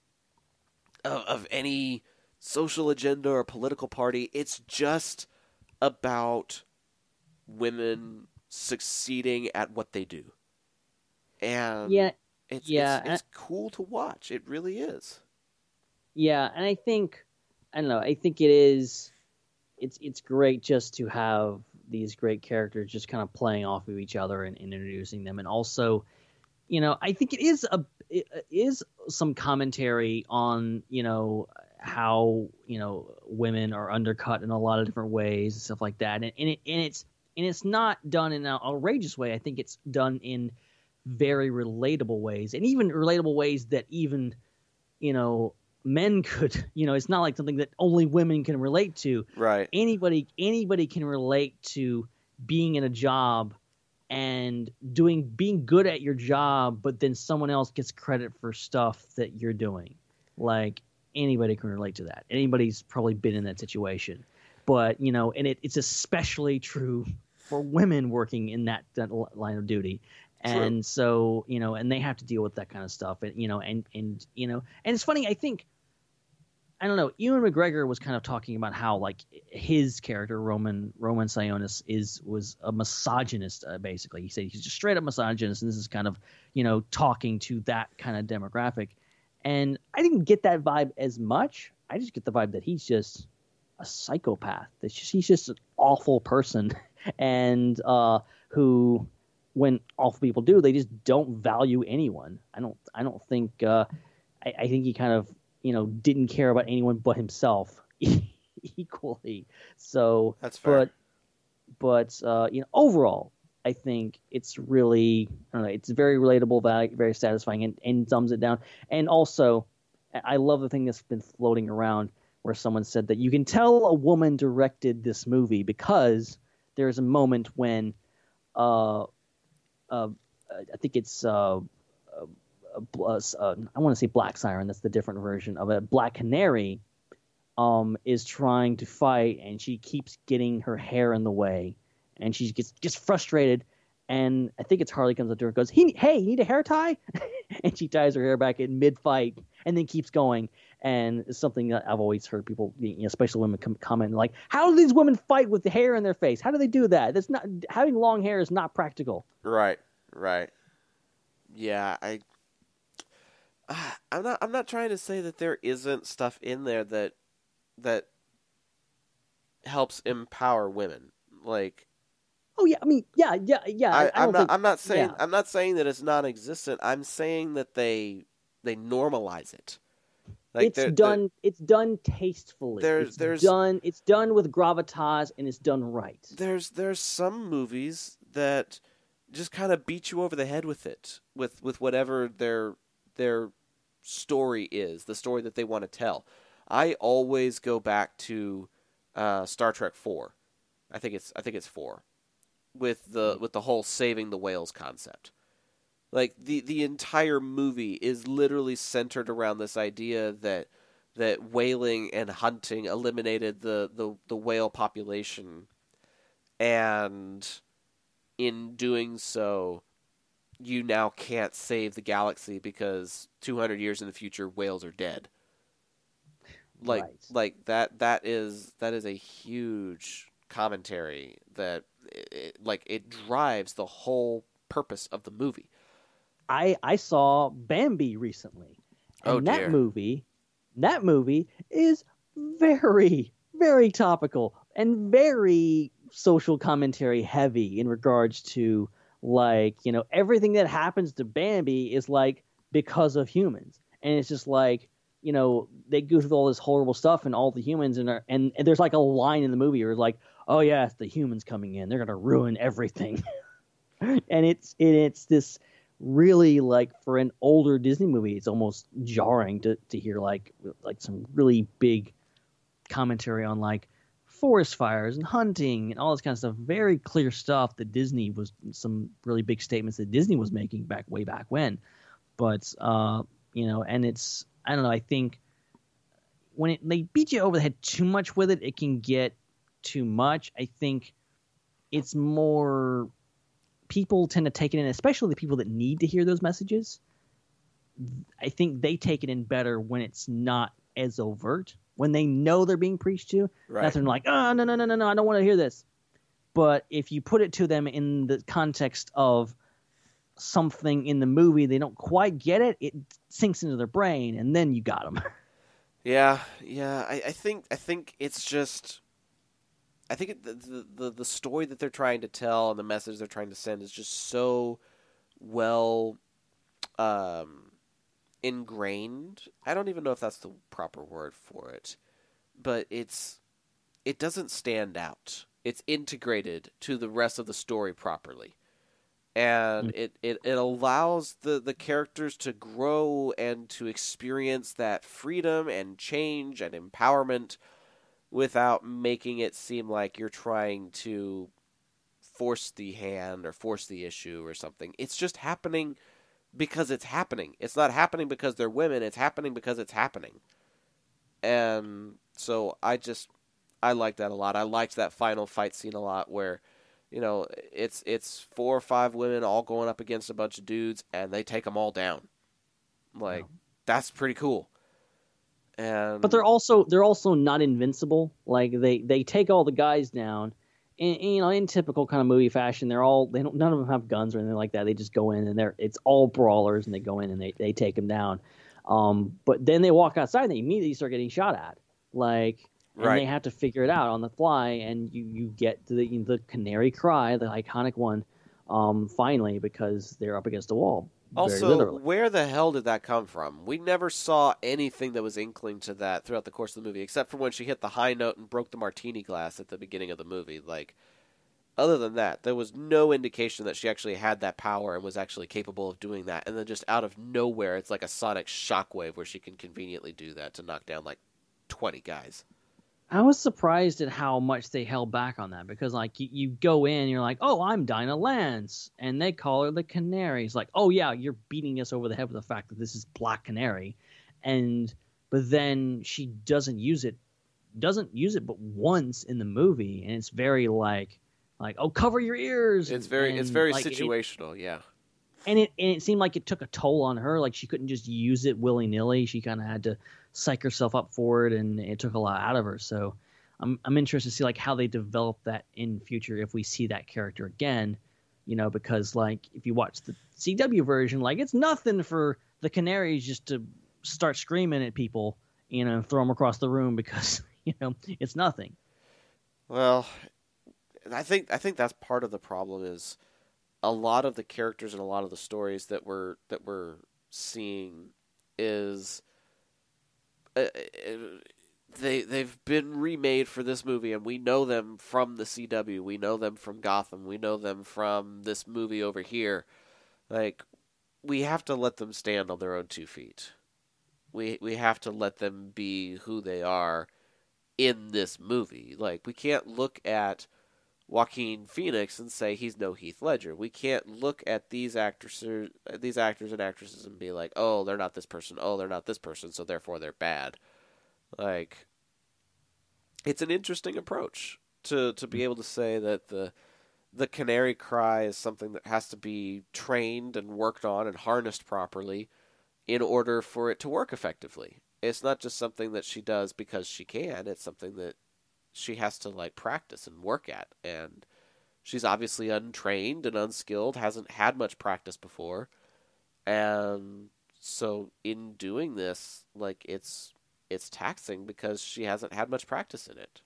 of, of any social agenda or political party. It's just about women succeeding at what they do. And yeah, it's, yeah, it's, it's cool to watch. It really is. Yeah, and I think, I don't know, I think it is, it's it's great just to have these great characters just kind of playing off of each other and, and introducing them. And also, you know, I think it is a it is some commentary on, you know, how you know women are undercut in a lot of different ways and stuff like that, and, and it and it's and it's not done in an outrageous way. I think it's done in very relatable ways, and even relatable ways that even you know men could. You know, it's not like something that only women can relate to. Right. Anybody anybody can relate to being in a job and doing being good at your job, but then someone else gets credit for stuff that you're doing. Like anybody can relate to that. Anybody's probably been in that situation. But, you know, and it, it's especially true for women working in that, that line of duty. And True. so, you know, and they have to deal with that kind of stuff. And, you know, and, and, you know, and it's funny, I think, I don't know, Ewan McGregor was kind of talking about how, like, his character, Roman Roman Sionis, is was a misogynist, uh, basically. He said he's just straight up misogynist, and this is kind of, you know, talking to that kind of demographic. And I didn't get that vibe as much. I just get the vibe that he's just a psychopath. That's just, he's just an awful person, and uh, who, when awful people do, they just don't value anyone. I don't. I don't think. Uh, I, I think he kind of, you know, didn't care about anyone but himself equally. So that's fair. But but uh, you know, overall, I think it's really, I don't know, it's very relatable, very satisfying, and, and dumbs it down. And also, I love the thing that's been floating around where someone said that you can tell a woman directed this movie because there's a moment when, uh, uh, I think it's, uh, uh, uh, I want to say Black Siren, that's the different version of it. Black Canary um, is trying to fight, and she keeps getting her hair in the way. And she gets gets frustrated, and I think it's Harley comes up to her and goes, he, hey, you need a hair tie? And she ties her hair back in mid-fight and then keeps going. And it's something that I've always heard people, you know, especially women, com- comment like, how do these women fight with the hair in their face? How do they do that? That's not having long hair is not practical. Right, right. Yeah, I, I'm not. I'm not trying to say that there isn't stuff in there that that helps empower women, like. Oh yeah, I mean, yeah, yeah, yeah. I, I, I I'm not. think, I'm not saying. Yeah. I'm not saying that it's non-existent. I'm saying that they they normalize it. Like it's they're, done. They're, it's done tastefully. There's, it's there's done. It's done with gravitas, and it's done right. There's there's some movies that just kind of beat you over the head with it, with with whatever their their story is, the story that they want to tell. I always go back to uh, Star Trek four. I think it's I think it's four. With the with the whole saving the whales concept, like the, the entire movie is literally centered around this idea that that whaling and hunting eliminated the, the, the whale population, and in doing so, you now can't save the galaxy because two hundred years in the future whales are dead. Like right. like that that is that is a huge commentary that. It, like it drives the whole purpose of the movie. I I saw Bambi recently, and oh, that dear. movie, that movie is very very topical and very social commentary heavy in regards to, like, you know, everything that happens to Bambi is like because of humans, and it's just like, you know, they go through all this horrible stuff and all the humans and are, and, and there's like a line in the movie where it's like, oh yeah, it's the humans coming in, they're gonna ruin everything. And it's it, it's this really, like, for an older Disney movie, it's almost jarring to, to hear like like some really big commentary on like forest fires and hunting and all this kind of stuff. Very clear stuff that Disney was, some really big statements that Disney was making back way back when. But uh, you know, and it's, I don't know, I think when it, they beat you over the head too much with it, it can get too much. I think it's more, people tend to take it in, especially the people that need to hear those messages. I think they take it in better when it's not as overt, when they know they're being preached to. Right. That's when they're like, oh, no, no, no, no, no, I don't want to hear this. But if you put it to them in the context of something in the movie, they don't quite get it, it sinks into their brain, and then you got them. Yeah, yeah. I, I think I think it's just, I think it, the, the the story that they're trying to tell and the message they're trying to send is just so well, um, ingrained. I don't even know if that's the proper word for it, but it's it doesn't stand out. It's integrated to the rest of the story properly. And mm. it, it, it allows the, the characters to grow and to experience that freedom and change and empowerment without making it seem like you're trying to force the hand or force the issue or something. It's just happening because it's happening. It's not happening because they're women. It's happening because it's happening. And so I just, I like that a lot. I liked that final fight scene a lot where, you know, it's it's four or five women all going up against a bunch of dudes, and they take them all down. Like, yeah. That's pretty cool. And but they're also they're also not invincible. Like they, they take all the guys down, and, and you know, in typical kind of movie fashion, they're all they don't none of them have guns or anything like that. They just go in and they're it's all brawlers, and they go in and they, they take them down. Um, but then they walk outside and they immediately start getting shot at. Like. And right. They have to figure it out on the fly, and you, you get to the you know, the canary cry, the iconic one, um, finally, because they're up against the wall. Also, where the hell did that come from? We never saw anything that was inkling to that throughout the course of the movie, except for when she hit the high note and broke the martini glass at the beginning of the movie. Like, other than that, there was no indication that she actually had that power and was actually capable of doing that. And then just out of nowhere, it's like a sonic shockwave where she can conveniently do that to knock down like twenty guys. I was surprised at how much they held back on that because, like, you, you go in, you're like, oh, I'm Dinah Lance, and they call her the Canary. It's like, oh, yeah, you're beating us over the head with the fact that this is Black Canary. And, but then she doesn't use it, doesn't use it but once in the movie, and it's very, like, like oh, cover your ears. It's very, and, it's very like, situational, it, yeah. And it, and it seemed like it took a toll on her, like she couldn't just use it willy-nilly. She kind of had to psych herself up for it, and it took a lot out of her. So I'm I'm interested to see like how they develop that in future if we see that character again, you know, because like if you watch the C W version, like it's nothing for the Canaries just to start screaming at people, you know, throw them across the room because, you know, it's nothing. Well, I think I think that's part of the problem is a lot of the characters and a lot of the stories that we're that we're seeing is Uh, they they've been remade for this movie, and we know them from the C W. We know them from Gotham. We know them from this movie over here. Like, we have to let them stand on their own two feet. We we have to let them be who they are in this movie. Like, we can't look at Joaquin Phoenix and say he's no Heath Ledger. We can't look at these actors, these actors and actresses and be like, oh, they're not this person. Oh, they're not this person, so therefore they're bad. Like, it's an interesting approach to, to be able to say that the the canary cry is something that has to be trained and worked on and harnessed properly in order for it to work effectively. It's not just something that she does because she can. It's something that she has to like practice and work at, and she's obviously untrained and unskilled, hasn't had much practice before, and so in doing this, like it's it's taxing because she hasn't had much practice in it.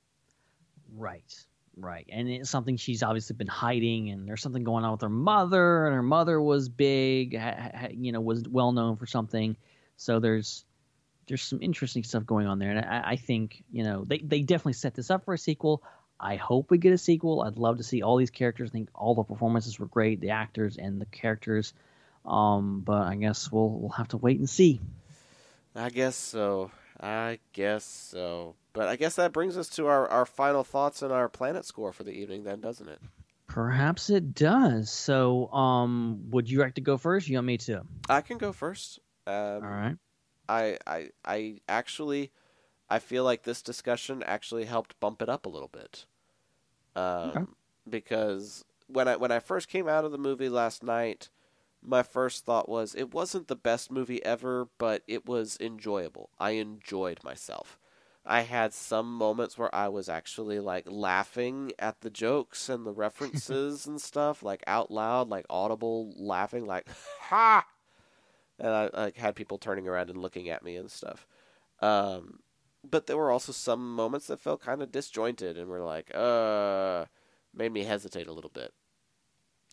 Right, right, and it's something she's obviously been hiding, and there's something going on with her mother, and her mother was big, ha, ha, you know, was well known for something, so there's. There's some interesting stuff going on there, and I, I think, you know, they, they definitely set this up for a sequel. I hope we get a sequel. I'd love to see all these characters. I think all the performances were great, the actors and the characters. Um, but I guess we'll we'll have to wait and see. I guess so. I guess so. But I guess that brings us to our, our final thoughts and our planet score for the evening, then, doesn't it? Perhaps it does. So, um, would you like to go first? You want me to? I can go first. Um, all right. I, I I actually I feel like this discussion actually helped bump it up a little bit, um, okay. because when I when I first came out of the movie last night, my first thought was it wasn't the best movie ever, but it was enjoyable. I enjoyed myself. I had some moments where I was actually like laughing at the jokes and the references and stuff, like out loud, like audible laughing, like ha. And I like had people turning around and looking at me and stuff. Um, but there were also some moments that felt kind of disjointed and were like, uh, made me hesitate a little bit.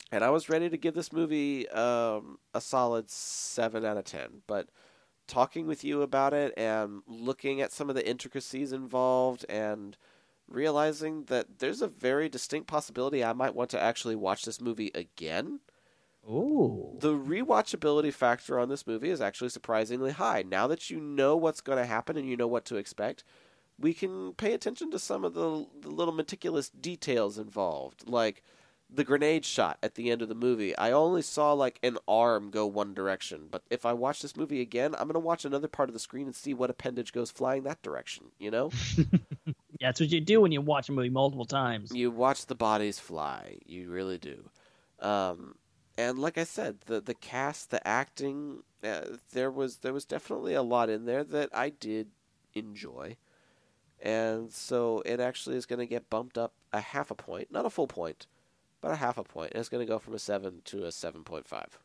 And I was ready to give this movie um, a solid seven out of ten. But talking with you about it and looking at some of the intricacies involved and realizing that there's a very distinct possibility I might want to actually watch this movie again. Ooh. The rewatchability factor on this movie is actually surprisingly high. Now that you know what's going to happen and you know what to expect, we can pay attention to some of the, the little meticulous details involved, like the grenade shot at the end of the movie. I only saw like an arm go one direction, but if I watch this movie again, I'm going to watch another part of the screen and see what appendage goes flying that direction, you know? Yeah, that's what you do when you watch a movie multiple times. You watch the bodies fly. You really do. Um, and like I said, the the cast, the acting, uh, there was there was definitely a lot in there that I did enjoy. And so it actually is going to get bumped up a half a point, not a full point, but a half a point. And it's going to go from a seven to a seven point five.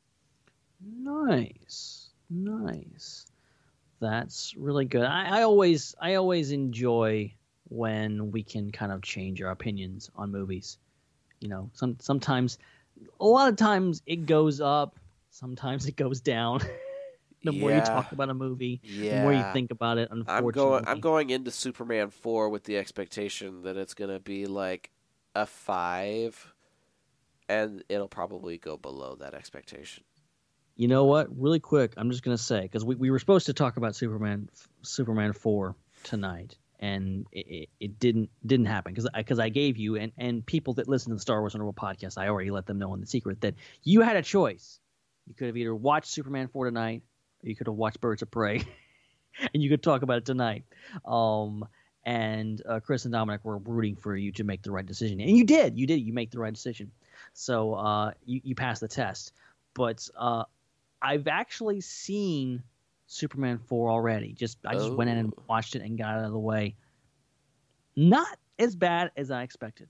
Nice. Nice. That's really good. I, I always I always enjoy when we can kind of change our opinions on movies. You know, some sometimes a lot of times it goes up, sometimes it goes down. The yeah. more you talk about a movie, yeah. the more you think about it, unfortunately. I'm going I'm going into Superman four with the expectation that it's going to be like a five, and it'll probably go below that expectation. You know what? Really quick, I'm just going to say, because we, we were supposed to talk about Superman Superman four tonight, and it, it, it didn't didn't happen because because I gave you, and, and people that listen to the Star Wars Underworld podcast, I already let them know in the secret that you had a choice. You could have either watched Superman four tonight, or you could have watched Birds of Prey, and you could talk about it tonight. Um, and uh, Chris and Dominic were rooting for you to make the right decision, and you did. You did. You make the right decision. So uh, you you passed the test. But uh, I've actually seen Superman four already. Just I just oh. went in and watched it and got it out of the way. Not as bad as I expected.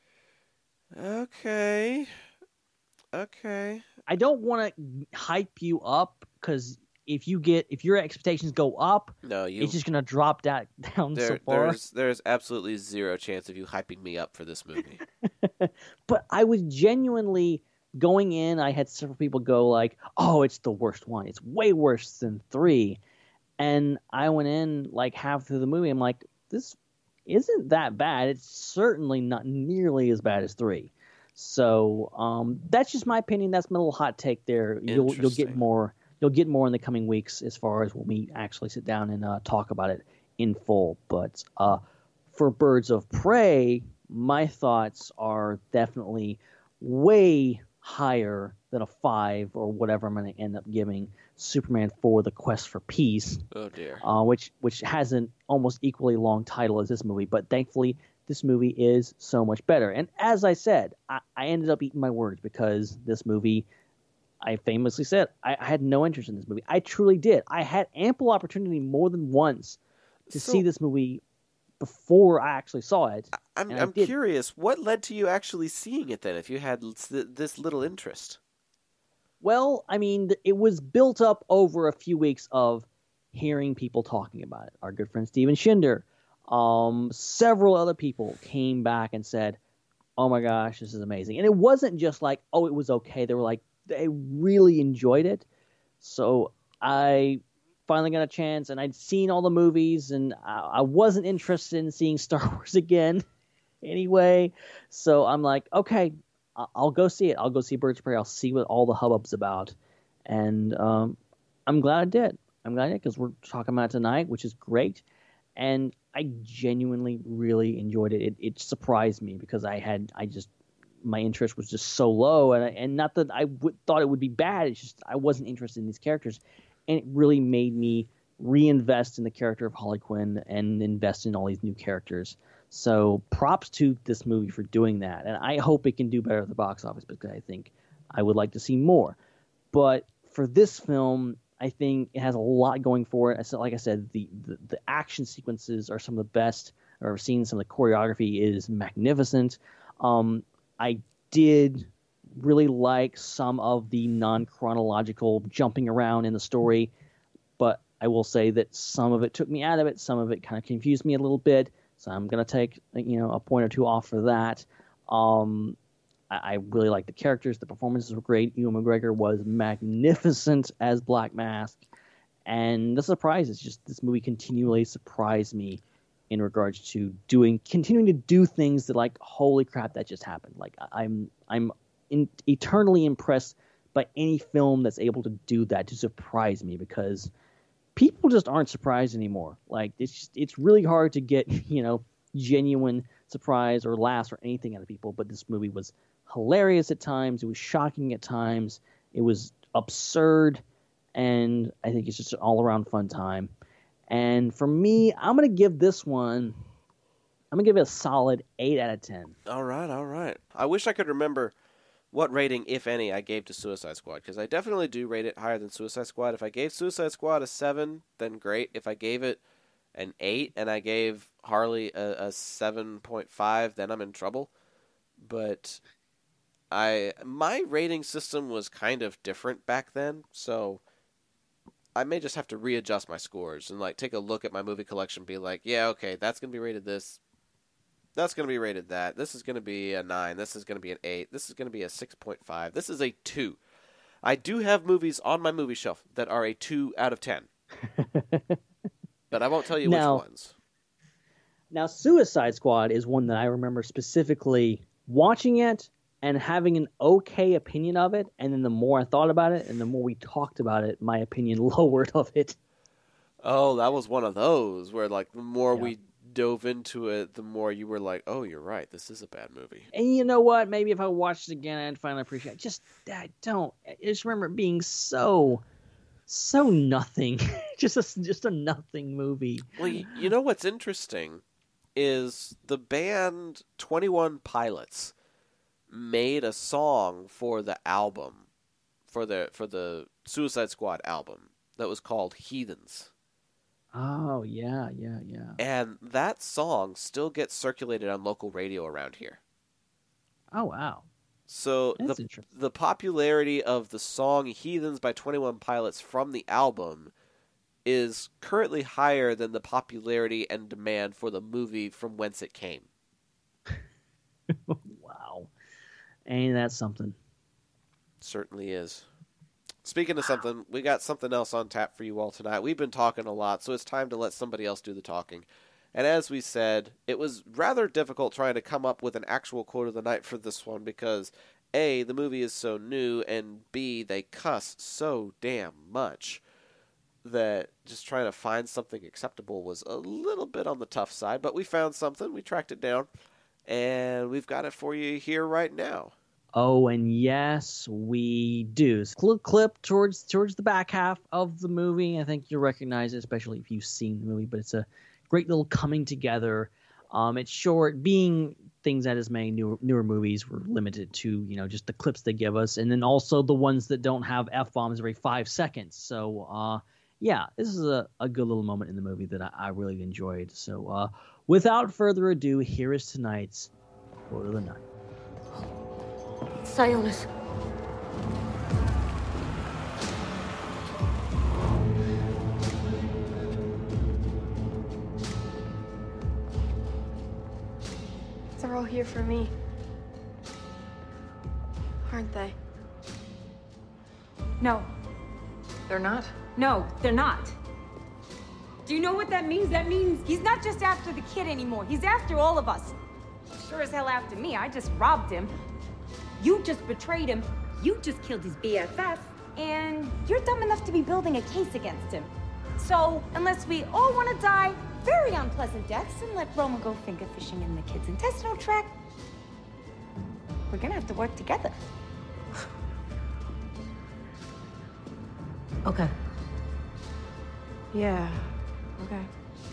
Okay. Okay. I don't want to hype you up because if you get if your expectations go up, no, you, it's just gonna drop that down there, so far. There's there's absolutely zero chance of you hyping me up for this movie. But I was genuinely going in. I had several people go like, "Oh, it's the worst one. It's way worse than three." And I went in like half through the movie. I'm like, "This isn't that bad. It's certainly not nearly as bad as three." So um, that's just my opinion. That's my little hot take there. You'll you'll get more. You'll get more in the coming weeks as far as when we actually sit down and uh, talk about it in full. But uh, for Birds of Prey, my thoughts are definitely way higher than a five or whatever I'm going to end up giving Superman four: The Quest for Peace. Oh dear. Uh, which which has an almost equally long title as this movie, but thankfully this movie is so much better. And as I said, I, I ended up eating my words because this movie, I famously said, I, I had no interest in this movie. I truly did. I had ample opportunity more than once to so, see this movie before I actually saw it. I'm, I'm curious, what led to you actually seeing it then if you had this little interest? Well, I mean, it was built up over a few weeks of hearing people talking about it. Our good friend Steven Shinder, um, several other people came back and said, oh my gosh, this is amazing. And it wasn't just like, oh, it was okay. They were like, they really enjoyed it. So I finally got a chance, and I'd seen all the movies, and I, I wasn't interested in seeing Star Wars again anyway. So I'm like, okay, I'll go see it. I'll go see Birds of Prey. I'll see what all the hubbub's about. And um, I'm glad I did. I'm glad I did because we're talking about it tonight, which is great. And I genuinely really enjoyed it. It, it surprised me because I had, I just, my interest was just so low. And, I, and not that I w- thought it would be bad. It's just I wasn't interested in these characters. And it really made me reinvest in the character of Harley Quinn and invest in all these new characters. So props to this movie for doing that. And I hope it can do better at the box office because I think I would like to see more. But for this film, I think it has a lot going for it. Like I said, the, the, the action sequences are some of the best I've ever seen. Some of the choreography is magnificent. Um, I did really like some of the non-chronological jumping around in the story, but I will say that some of it took me out of it. Some of it kind of confused me a little bit. So I'm going to take, you know, a point or two off for that. Um, I, I really liked the characters. The performances were great. Ewan McGregor was magnificent as Black Mask. And the surprise is just this movie continually surprised me in regards to doing, continuing to do things that, like, holy crap, that just happened. Like, I'm, I'm in, eternally impressed by any film that's able to do that, to surprise me, because people just aren't surprised anymore. Like, it's just, it's really hard to get, you know, genuine surprise or laughs or anything out of people. But this movie was hilarious at times. It was shocking at times. It was absurd. And I think it's just an all-around fun time. And for me, I'm going to give this one, I'm going to give it a solid eight out of ten. All right, all right. I wish I could remember what rating, if any, I gave to Suicide Squad, because I definitely do rate it higher than Suicide Squad. If I gave Suicide Squad a seven, then great. If I gave it an eight and I gave Harley a, a seven point five, then I'm in trouble. But I my rating system was kind of different back then, so I may just have to readjust my scores and, like, take a look at my movie collection and be like, yeah, okay, that's going to be rated this. That's going to be rated that. This is going to be a nine. This is going to be an eight. This is going to be a six point five. This is a two. I do have movies on my movie shelf that are a two out of ten. But I won't tell you now, which ones. Now, Suicide Squad is one that I remember specifically watching it and having an okay opinion of it, and then the more I thought about it and the more we talked about it, my opinion lowered of it. Oh, that was one of those where, like, the more Yeah. we dove into it, the more you were like, oh, you're right, this is a bad movie. And you know what? Maybe if I watched it again, I'd finally appreciate it. Just, I don't. I just remember it being so, so nothing. just, a, just a nothing movie. Well, you, you know what's interesting is the band twenty-one Pilots made a song for the album, for the for the Suicide Squad album, that was called Heathens. Oh, yeah, yeah, yeah. And that song still gets circulated on local radio around here. Oh, wow. So That's the interesting. the popularity of the song Heathens by twenty-one Pilots from the album is currently higher than the popularity and demand for the movie from whence it came. Wow. Ain't that something? Certainly is. Speaking of something, we got something else on tap for you all tonight. We've been talking a lot, so it's time to let somebody else do the talking. And as we said, it was rather difficult trying to come up with an actual quote of the night for this one because, A, the movie is so new, and B, they cuss so damn much that just trying to find something acceptable was a little bit on the tough side. But we found something, we tracked it down, and we've got it for you here right now. Oh, and yes, we do. Little clip towards towards the back half of the movie. I think you'll recognize it, especially if you've seen the movie. But it's a great little coming together. Um, it's short. Being things that is made newer, newer movies were limited to, you know, just the clips they give us, and then also the ones that don't have F-bombs every five seconds. So, uh, yeah, this is a, a good little moment in the movie that I, I really enjoyed. So, uh, without further ado, here is tonight's quote of the night. Sionis. They're all here for me. Aren't they? No. They're not? No, they're not. Do you know what that means? That means he's not just after the kid anymore. He's after all of us. Sure as hell after me. I just robbed him. You just betrayed him. You just killed his B F F. And you're dumb enough to be building a case against him. So, unless we all want to die very unpleasant deaths and let Roma go finger fishing in the kid's intestinal tract, we're gonna have to work together. Okay. Yeah, okay.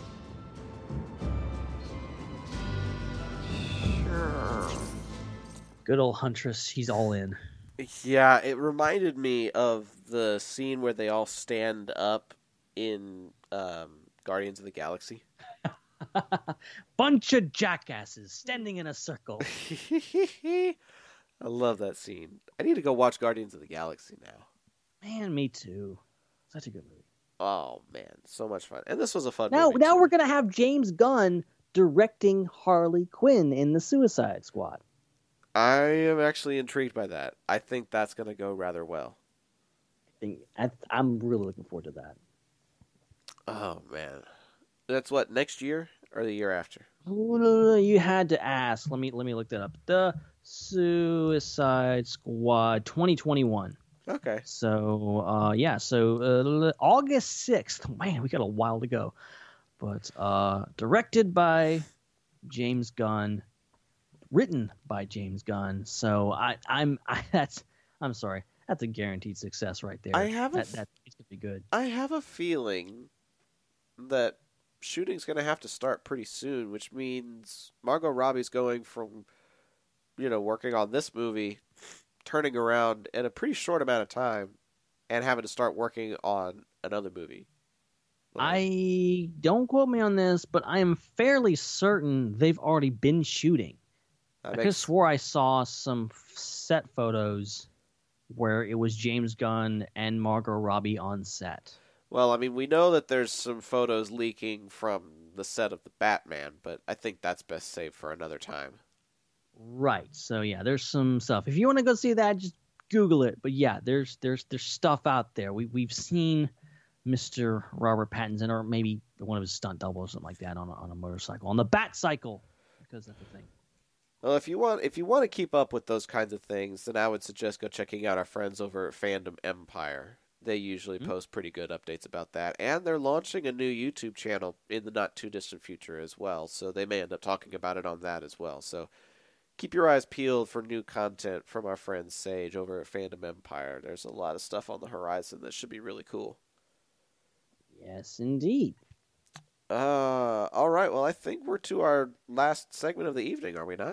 Sure. Good old Huntress. He's all in. Yeah, it reminded me of the scene where they all stand up in um, Guardians of the Galaxy. Bunch of jackasses standing in a circle. I love that scene. I need to go watch Guardians of the Galaxy now. Man, me too. Such a good movie. Oh, man. So much fun. And this was a fun Now, movie. now too. we're going to have James Gunn directing Harley Quinn in the Suicide Squad. I am actually intrigued by that. I think that's going to go rather well. I think I, I'm really looking forward to that. Oh man, that's what, next year or the year after? You had to ask. Let me let me look that up. The Suicide Squad twenty twenty-one. Okay. So uh, yeah, so uh, August sixth. Man, we got a while to go. But uh, directed by James Gunn, written by James Gunn. So I, I'm I, that's I'm sorry, that's a guaranteed success right there. I have a that, f- that it's gonna be good. I have a feeling that shooting's going to have to start pretty soon, which means Margot Robbie's going from, you know, working on this movie, turning around in a pretty short amount of time, and having to start working on another movie. I don't quote me on this, but I am fairly certain they've already been shooting. That I makes- could have swore I saw some f- set photos where it was James Gunn and Margot Robbie on set. Well, I mean, we know that there's some photos leaking from the set of the Batman, but I think that's best saved for another time. Right. So yeah, there's some stuff. If you want to go see that, just Google it. But yeah, there's there's there's stuff out there. We we've seen Mister Robert Pattinson, or maybe one of his stunt doubles or something like that, on a, on a motorcycle, on the Bat Cycle, because that's the thing. Well, if you want if you want to keep up with those kinds of things, then I would suggest go checking out our friends over at Fandom Empire. They usually mm-hmm. post pretty good updates about that, and they're launching a new YouTube channel in the not too distant future as well. So they may end up talking about it on that as well. So keep your eyes peeled for new content from our friend Sage over at Fandom Empire. There's a lot of stuff on the horizon that should be really cool. Yes, indeed. Uh, all right. Well, I think we're to our last segment of the evening, are we not?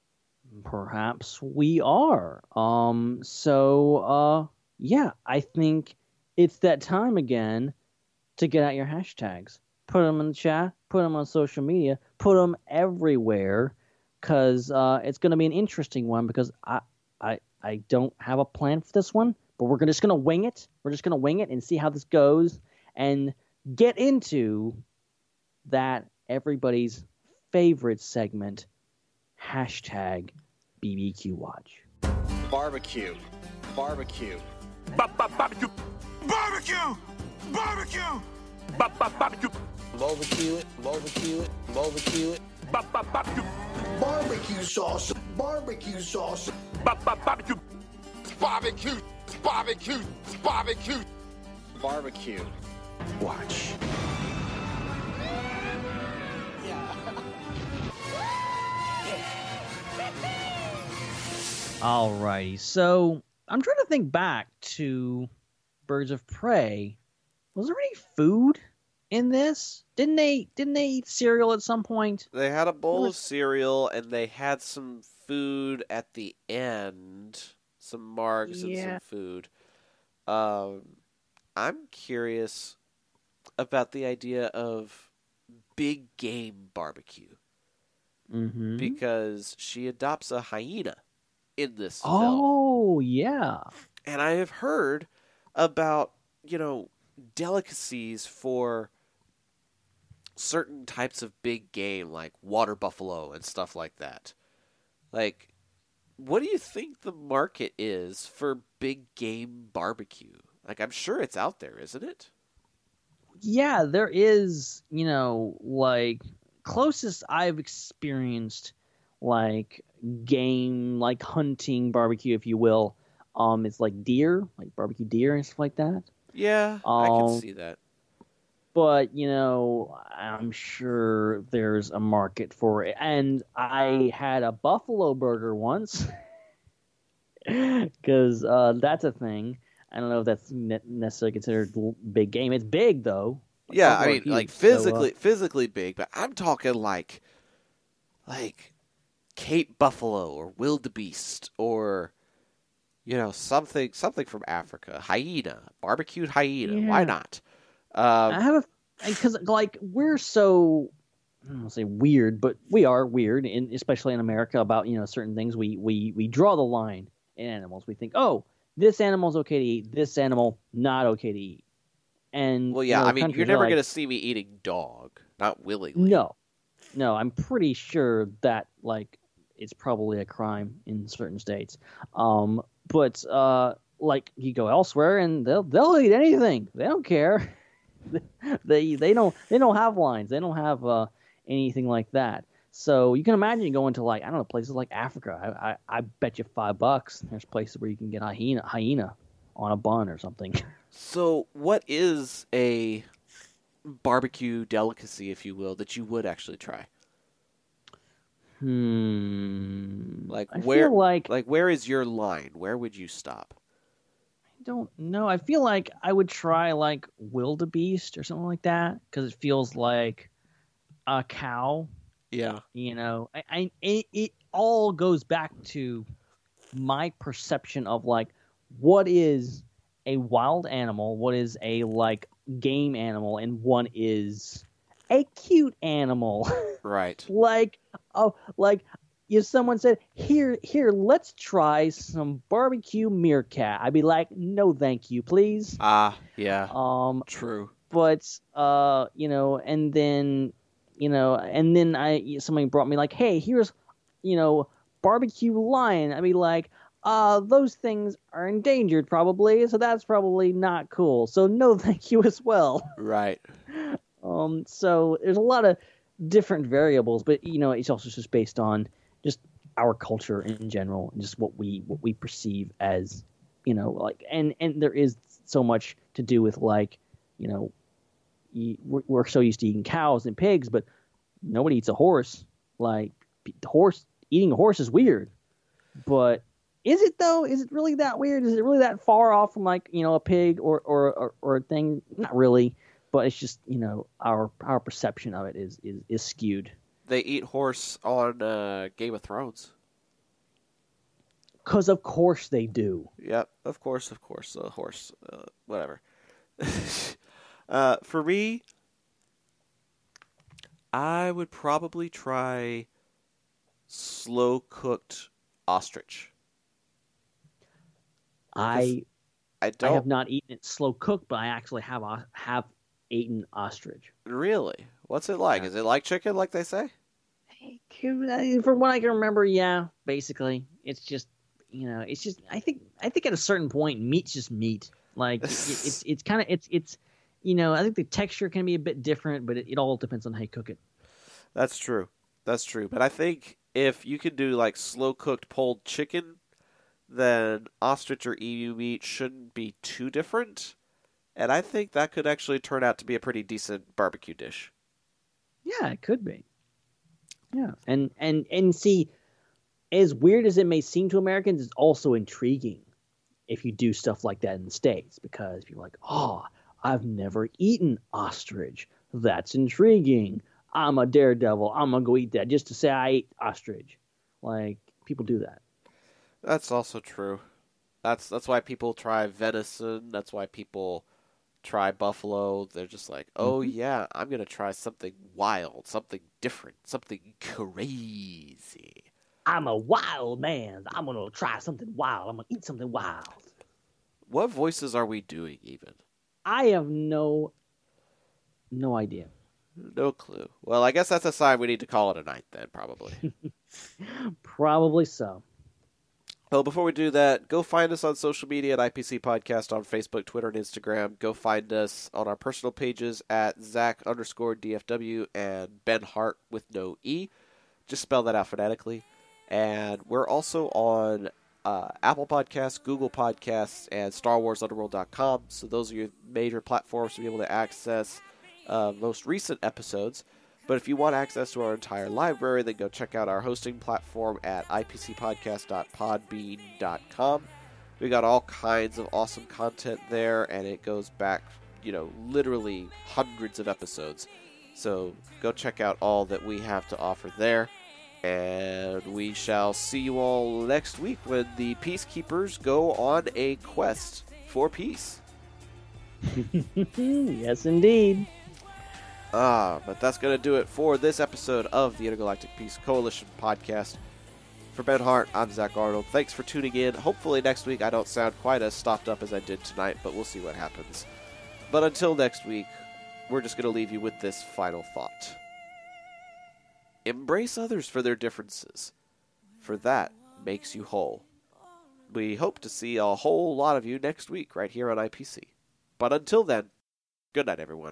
Perhaps we are. Um. So, uh, yeah, I think it's that time again to get out your hashtags. Put them in the chat. Put them on social media. Put them everywhere, because uh, it's going to be an interesting one. Because I, I, I don't have a plan for this one, but we're just going to wing it. We're just going to wing it and see how this goes, and get into that everybody's favorite segment, hashtag B B Q Watch. Barbecue. Barbecue. Barbecue. Barbecue. Barbecue. Barbecue. Barbecue it. Barbecue it. Barbecue it. Barbecue. Barbecue sauce. Barbecue sauce. Barbecue. Barbecue. Barbecue. Barbecue. Barbecue. Watch. Alrighty, so I'm trying to think back to Birds of Prey. Was there any food in this? Didn't they? Didn't they eat cereal at some point? They had a bowl was... of cereal, and they had some food at the end, some margs yeah. and some food. Um, I'm curious about the idea of big game barbecue, mm-hmm. because she adopts a hyena in this oh, film. Oh, yeah. And I have heard about, you know, delicacies for certain types of big game, like water buffalo and stuff like that. Like, what do you think the market is for big game barbecue? Like, I'm sure it's out there, isn't it? Yeah, there is, you know, like, closest I've experienced, like, game, like hunting barbecue, if you will, um, it's like deer, like barbecue deer and stuff like that. Yeah, um, I can see that. But, you know, I'm sure there's a market for it. And I had a buffalo burger once, because uh, that's a thing. I don't know if that's necessarily considered big game. It's big, though. Yeah, I mean, like, physically, so, uh, physically big, but I'm talking like, like, Cape buffalo or wildebeest or, you know, something something from Africa. Hyena, barbecued hyena. Yeah. Why not? Um, I have a because like we're so I don't want to say weird, but we are weird, in, especially in America, about, you know, certain things. We we we draw the line in animals. We think, oh, this animal's okay to eat. This animal not okay to eat. And well, yeah, you know, I mean, you're never like, going to see me eating dog, not willingly. No, no, I'm pretty sure that like it's probably a crime in certain states. Um, but uh, like you go elsewhere and they'll they'll eat anything. They don't care. they they don't they don't have lines. They don't have uh, anything like that. So you can imagine going to like I don't know places like Africa. I I, I bet you five bucks. There's places where you can get hyena hyena on a bun or something. So what is a barbecue delicacy, if you will, that you would actually try? Hmm. Like I where? feel like like where is your line? Where would you stop? I don't know. I feel like I would try like wildebeest or something like that because it feels like a cow. Yeah. You know, I, I it, it all goes back to my perception of like what is a wild animal, what is a like game animal, and one is a cute animal. Right. like oh like if someone said, Here here, let's try some barbecue meerkat, I'd be like, no thank you, please. Ah, yeah. Um True. But uh, you know, and then you know, and then I somebody brought me like, hey, here's you know, barbecue lion. I'd be like, uh, those things are endangered probably, so that's probably not cool. So no thank you as well. Right. Um, so there's a lot of different variables, but you know, it's also just based on just our culture in general and just what we what we perceive as, you know, like, and and there is so much to do with like, you know, you, we're, we're so used to eating cows and pigs, but nobody eats a horse. Like, the horse eating a horse is weird, but is it though? Is it really that weird? Is it really that far off from like, you know, a pig or or or, or a thing? Not really. But it's just, you know, our our perception of it is is, is skewed. They eat horse on uh, Game of Thrones. Because of course they do. Yep, of course, of course, a uh, horse, uh, whatever. uh, for me, I would probably try slow cooked ostrich. I I don't I have not eaten it slow cooked, but I actually have have eaten ostrich. Really? What's it like? Is it like chicken, like they say? From what I can remember, yeah. Basically, it's just you know, it's just I think I think at a certain point, meat's just meat. Like it, it, it's it's kind of it's it's you know, I think the texture can be a bit different, but it, it all depends on how you cook it. That's true. That's true. But I think if you can do like slow cooked pulled chicken, then ostrich or emu meat shouldn't be too different. And I think that could actually turn out to be a pretty decent barbecue dish. Yeah, it could be. Yeah, and and and see, as weird as it may seem to Americans, it's also intriguing if you do stuff like that in the States, because you're like, oh, I've never eaten ostrich. That's intriguing. I'm a daredevil. I'm gonna go eat that just to say I ate ostrich. Like, people do that. That's also true. That's that's why people try venison. That's why people try buffalo. They're just like, oh mm-hmm. yeah, I'm gonna try something wild, something different, something crazy. I'm a wild man. I'm gonna try something wild. I'm gonna eat something wild. What voices are we doing even? I have no no idea. No clue. Well, I guess that's a sign we need to call it a night then, probably. Probably so. Well, before we do that, go find us on social media at I P C Podcast on Facebook, Twitter, and Instagram. Go find us on our personal pages at Zach underscore D F W and Ben Hart with no E. Just spell that out phonetically. And we're also on uh, Apple Podcasts, Google Podcasts, and Star Wars Underworld dot com. So those are your major platforms to be able to access uh, most recent episodes. But if you want access to our entire library, then go check out our hosting platform at I P C podcast dot podbean dot com. We got all kinds of awesome content there, and it goes back, you know, literally hundreds of episodes. So go check out all that we have to offer there. And we shall see you all next week when the Peacekeepers go on a quest for peace. Yes, indeed. Ah, but that's going to do it for this episode of the Intergalactic Peace Coalition podcast. For Ben Hart, I'm Zach Arnold. Thanks for tuning in. Hopefully next week I don't sound quite as stopped up as I did tonight, but we'll see what happens. But until next week, we're just going to leave you with this final thought. Embrace others for their differences. for that makes you whole. We hope to see a whole lot of you next week right here on I P C. But until then, good night, everyone.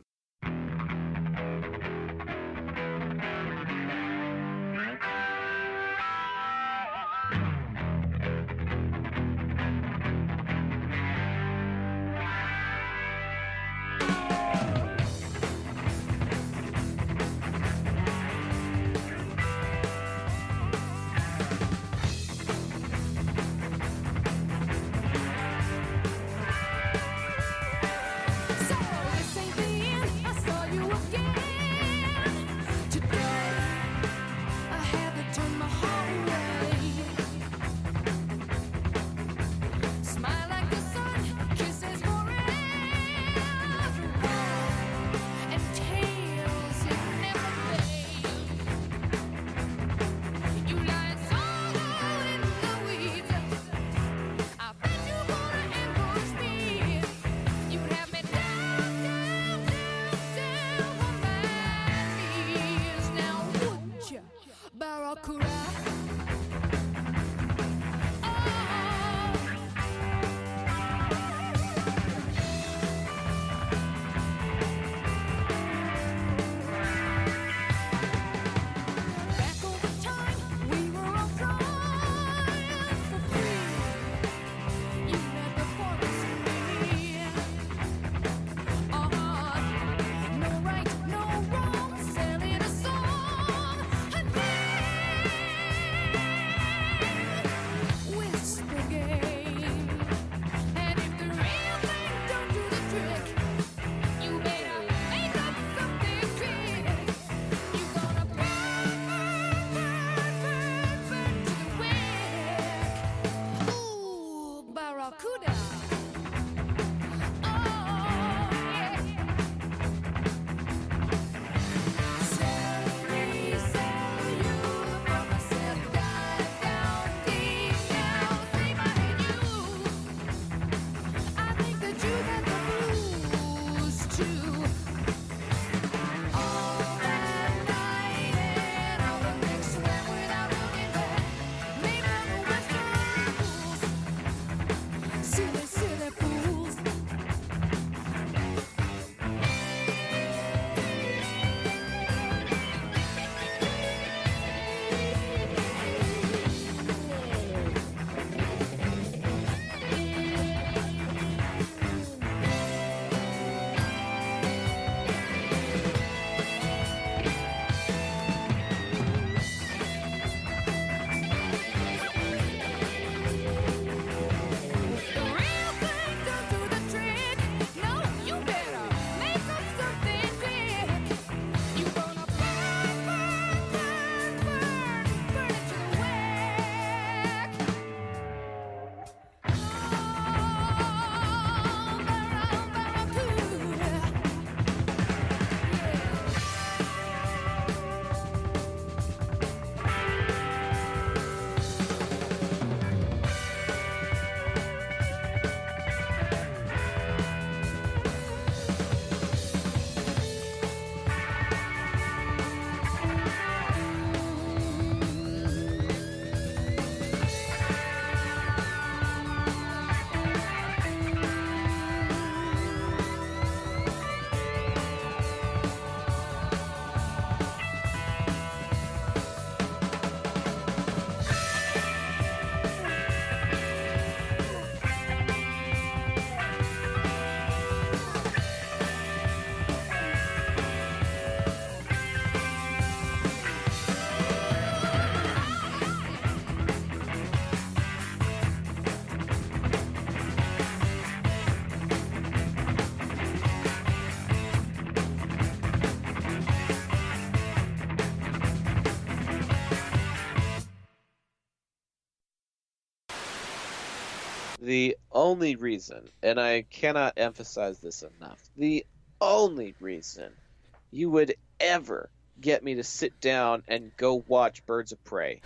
The only reason, and I cannot emphasize this enough, the only reason you would ever get me to sit down and go watch Birds of Prey,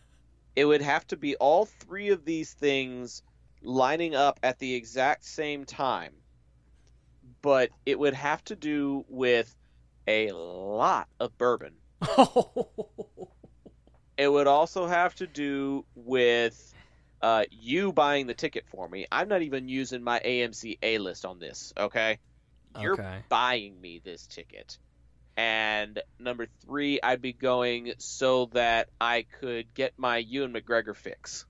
it would have to be all three of these things lining up at the exact same time. But it would have to do with a lot of bourbon. It would also have to do with uh, you buying the ticket for me. I'm not even using my A M C A-list on this, okay? You're Okay. buying me this ticket. And number three, I'd be going so that I could get my Ewan McGregor fix.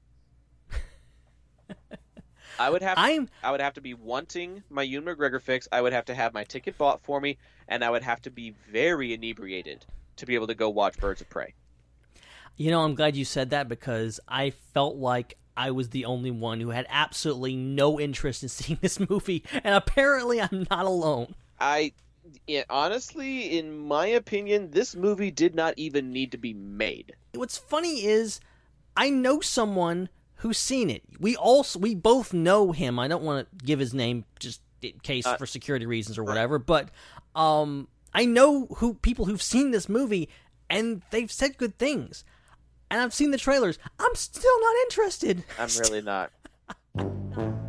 I would have to, I'm- I would have to be wanting my Ewan McGregor fix. I would have to have my ticket bought for me, and I would have to be very inebriated to be able to go watch Birds of Prey. You know, I'm glad you said that because I felt like I was the only one who had absolutely no interest in seeing this movie, and apparently I'm not alone. I, yeah, honestly, in my opinion, this movie did not even need to be made. What's funny is I know someone who's seen it. We also we both know him. I don't want to give his name just in case Uh, for security reasons or whatever, but um, I know who people who've seen this movie and they've said good things. And I've seen the trailers. I'm still not interested. I'm really not.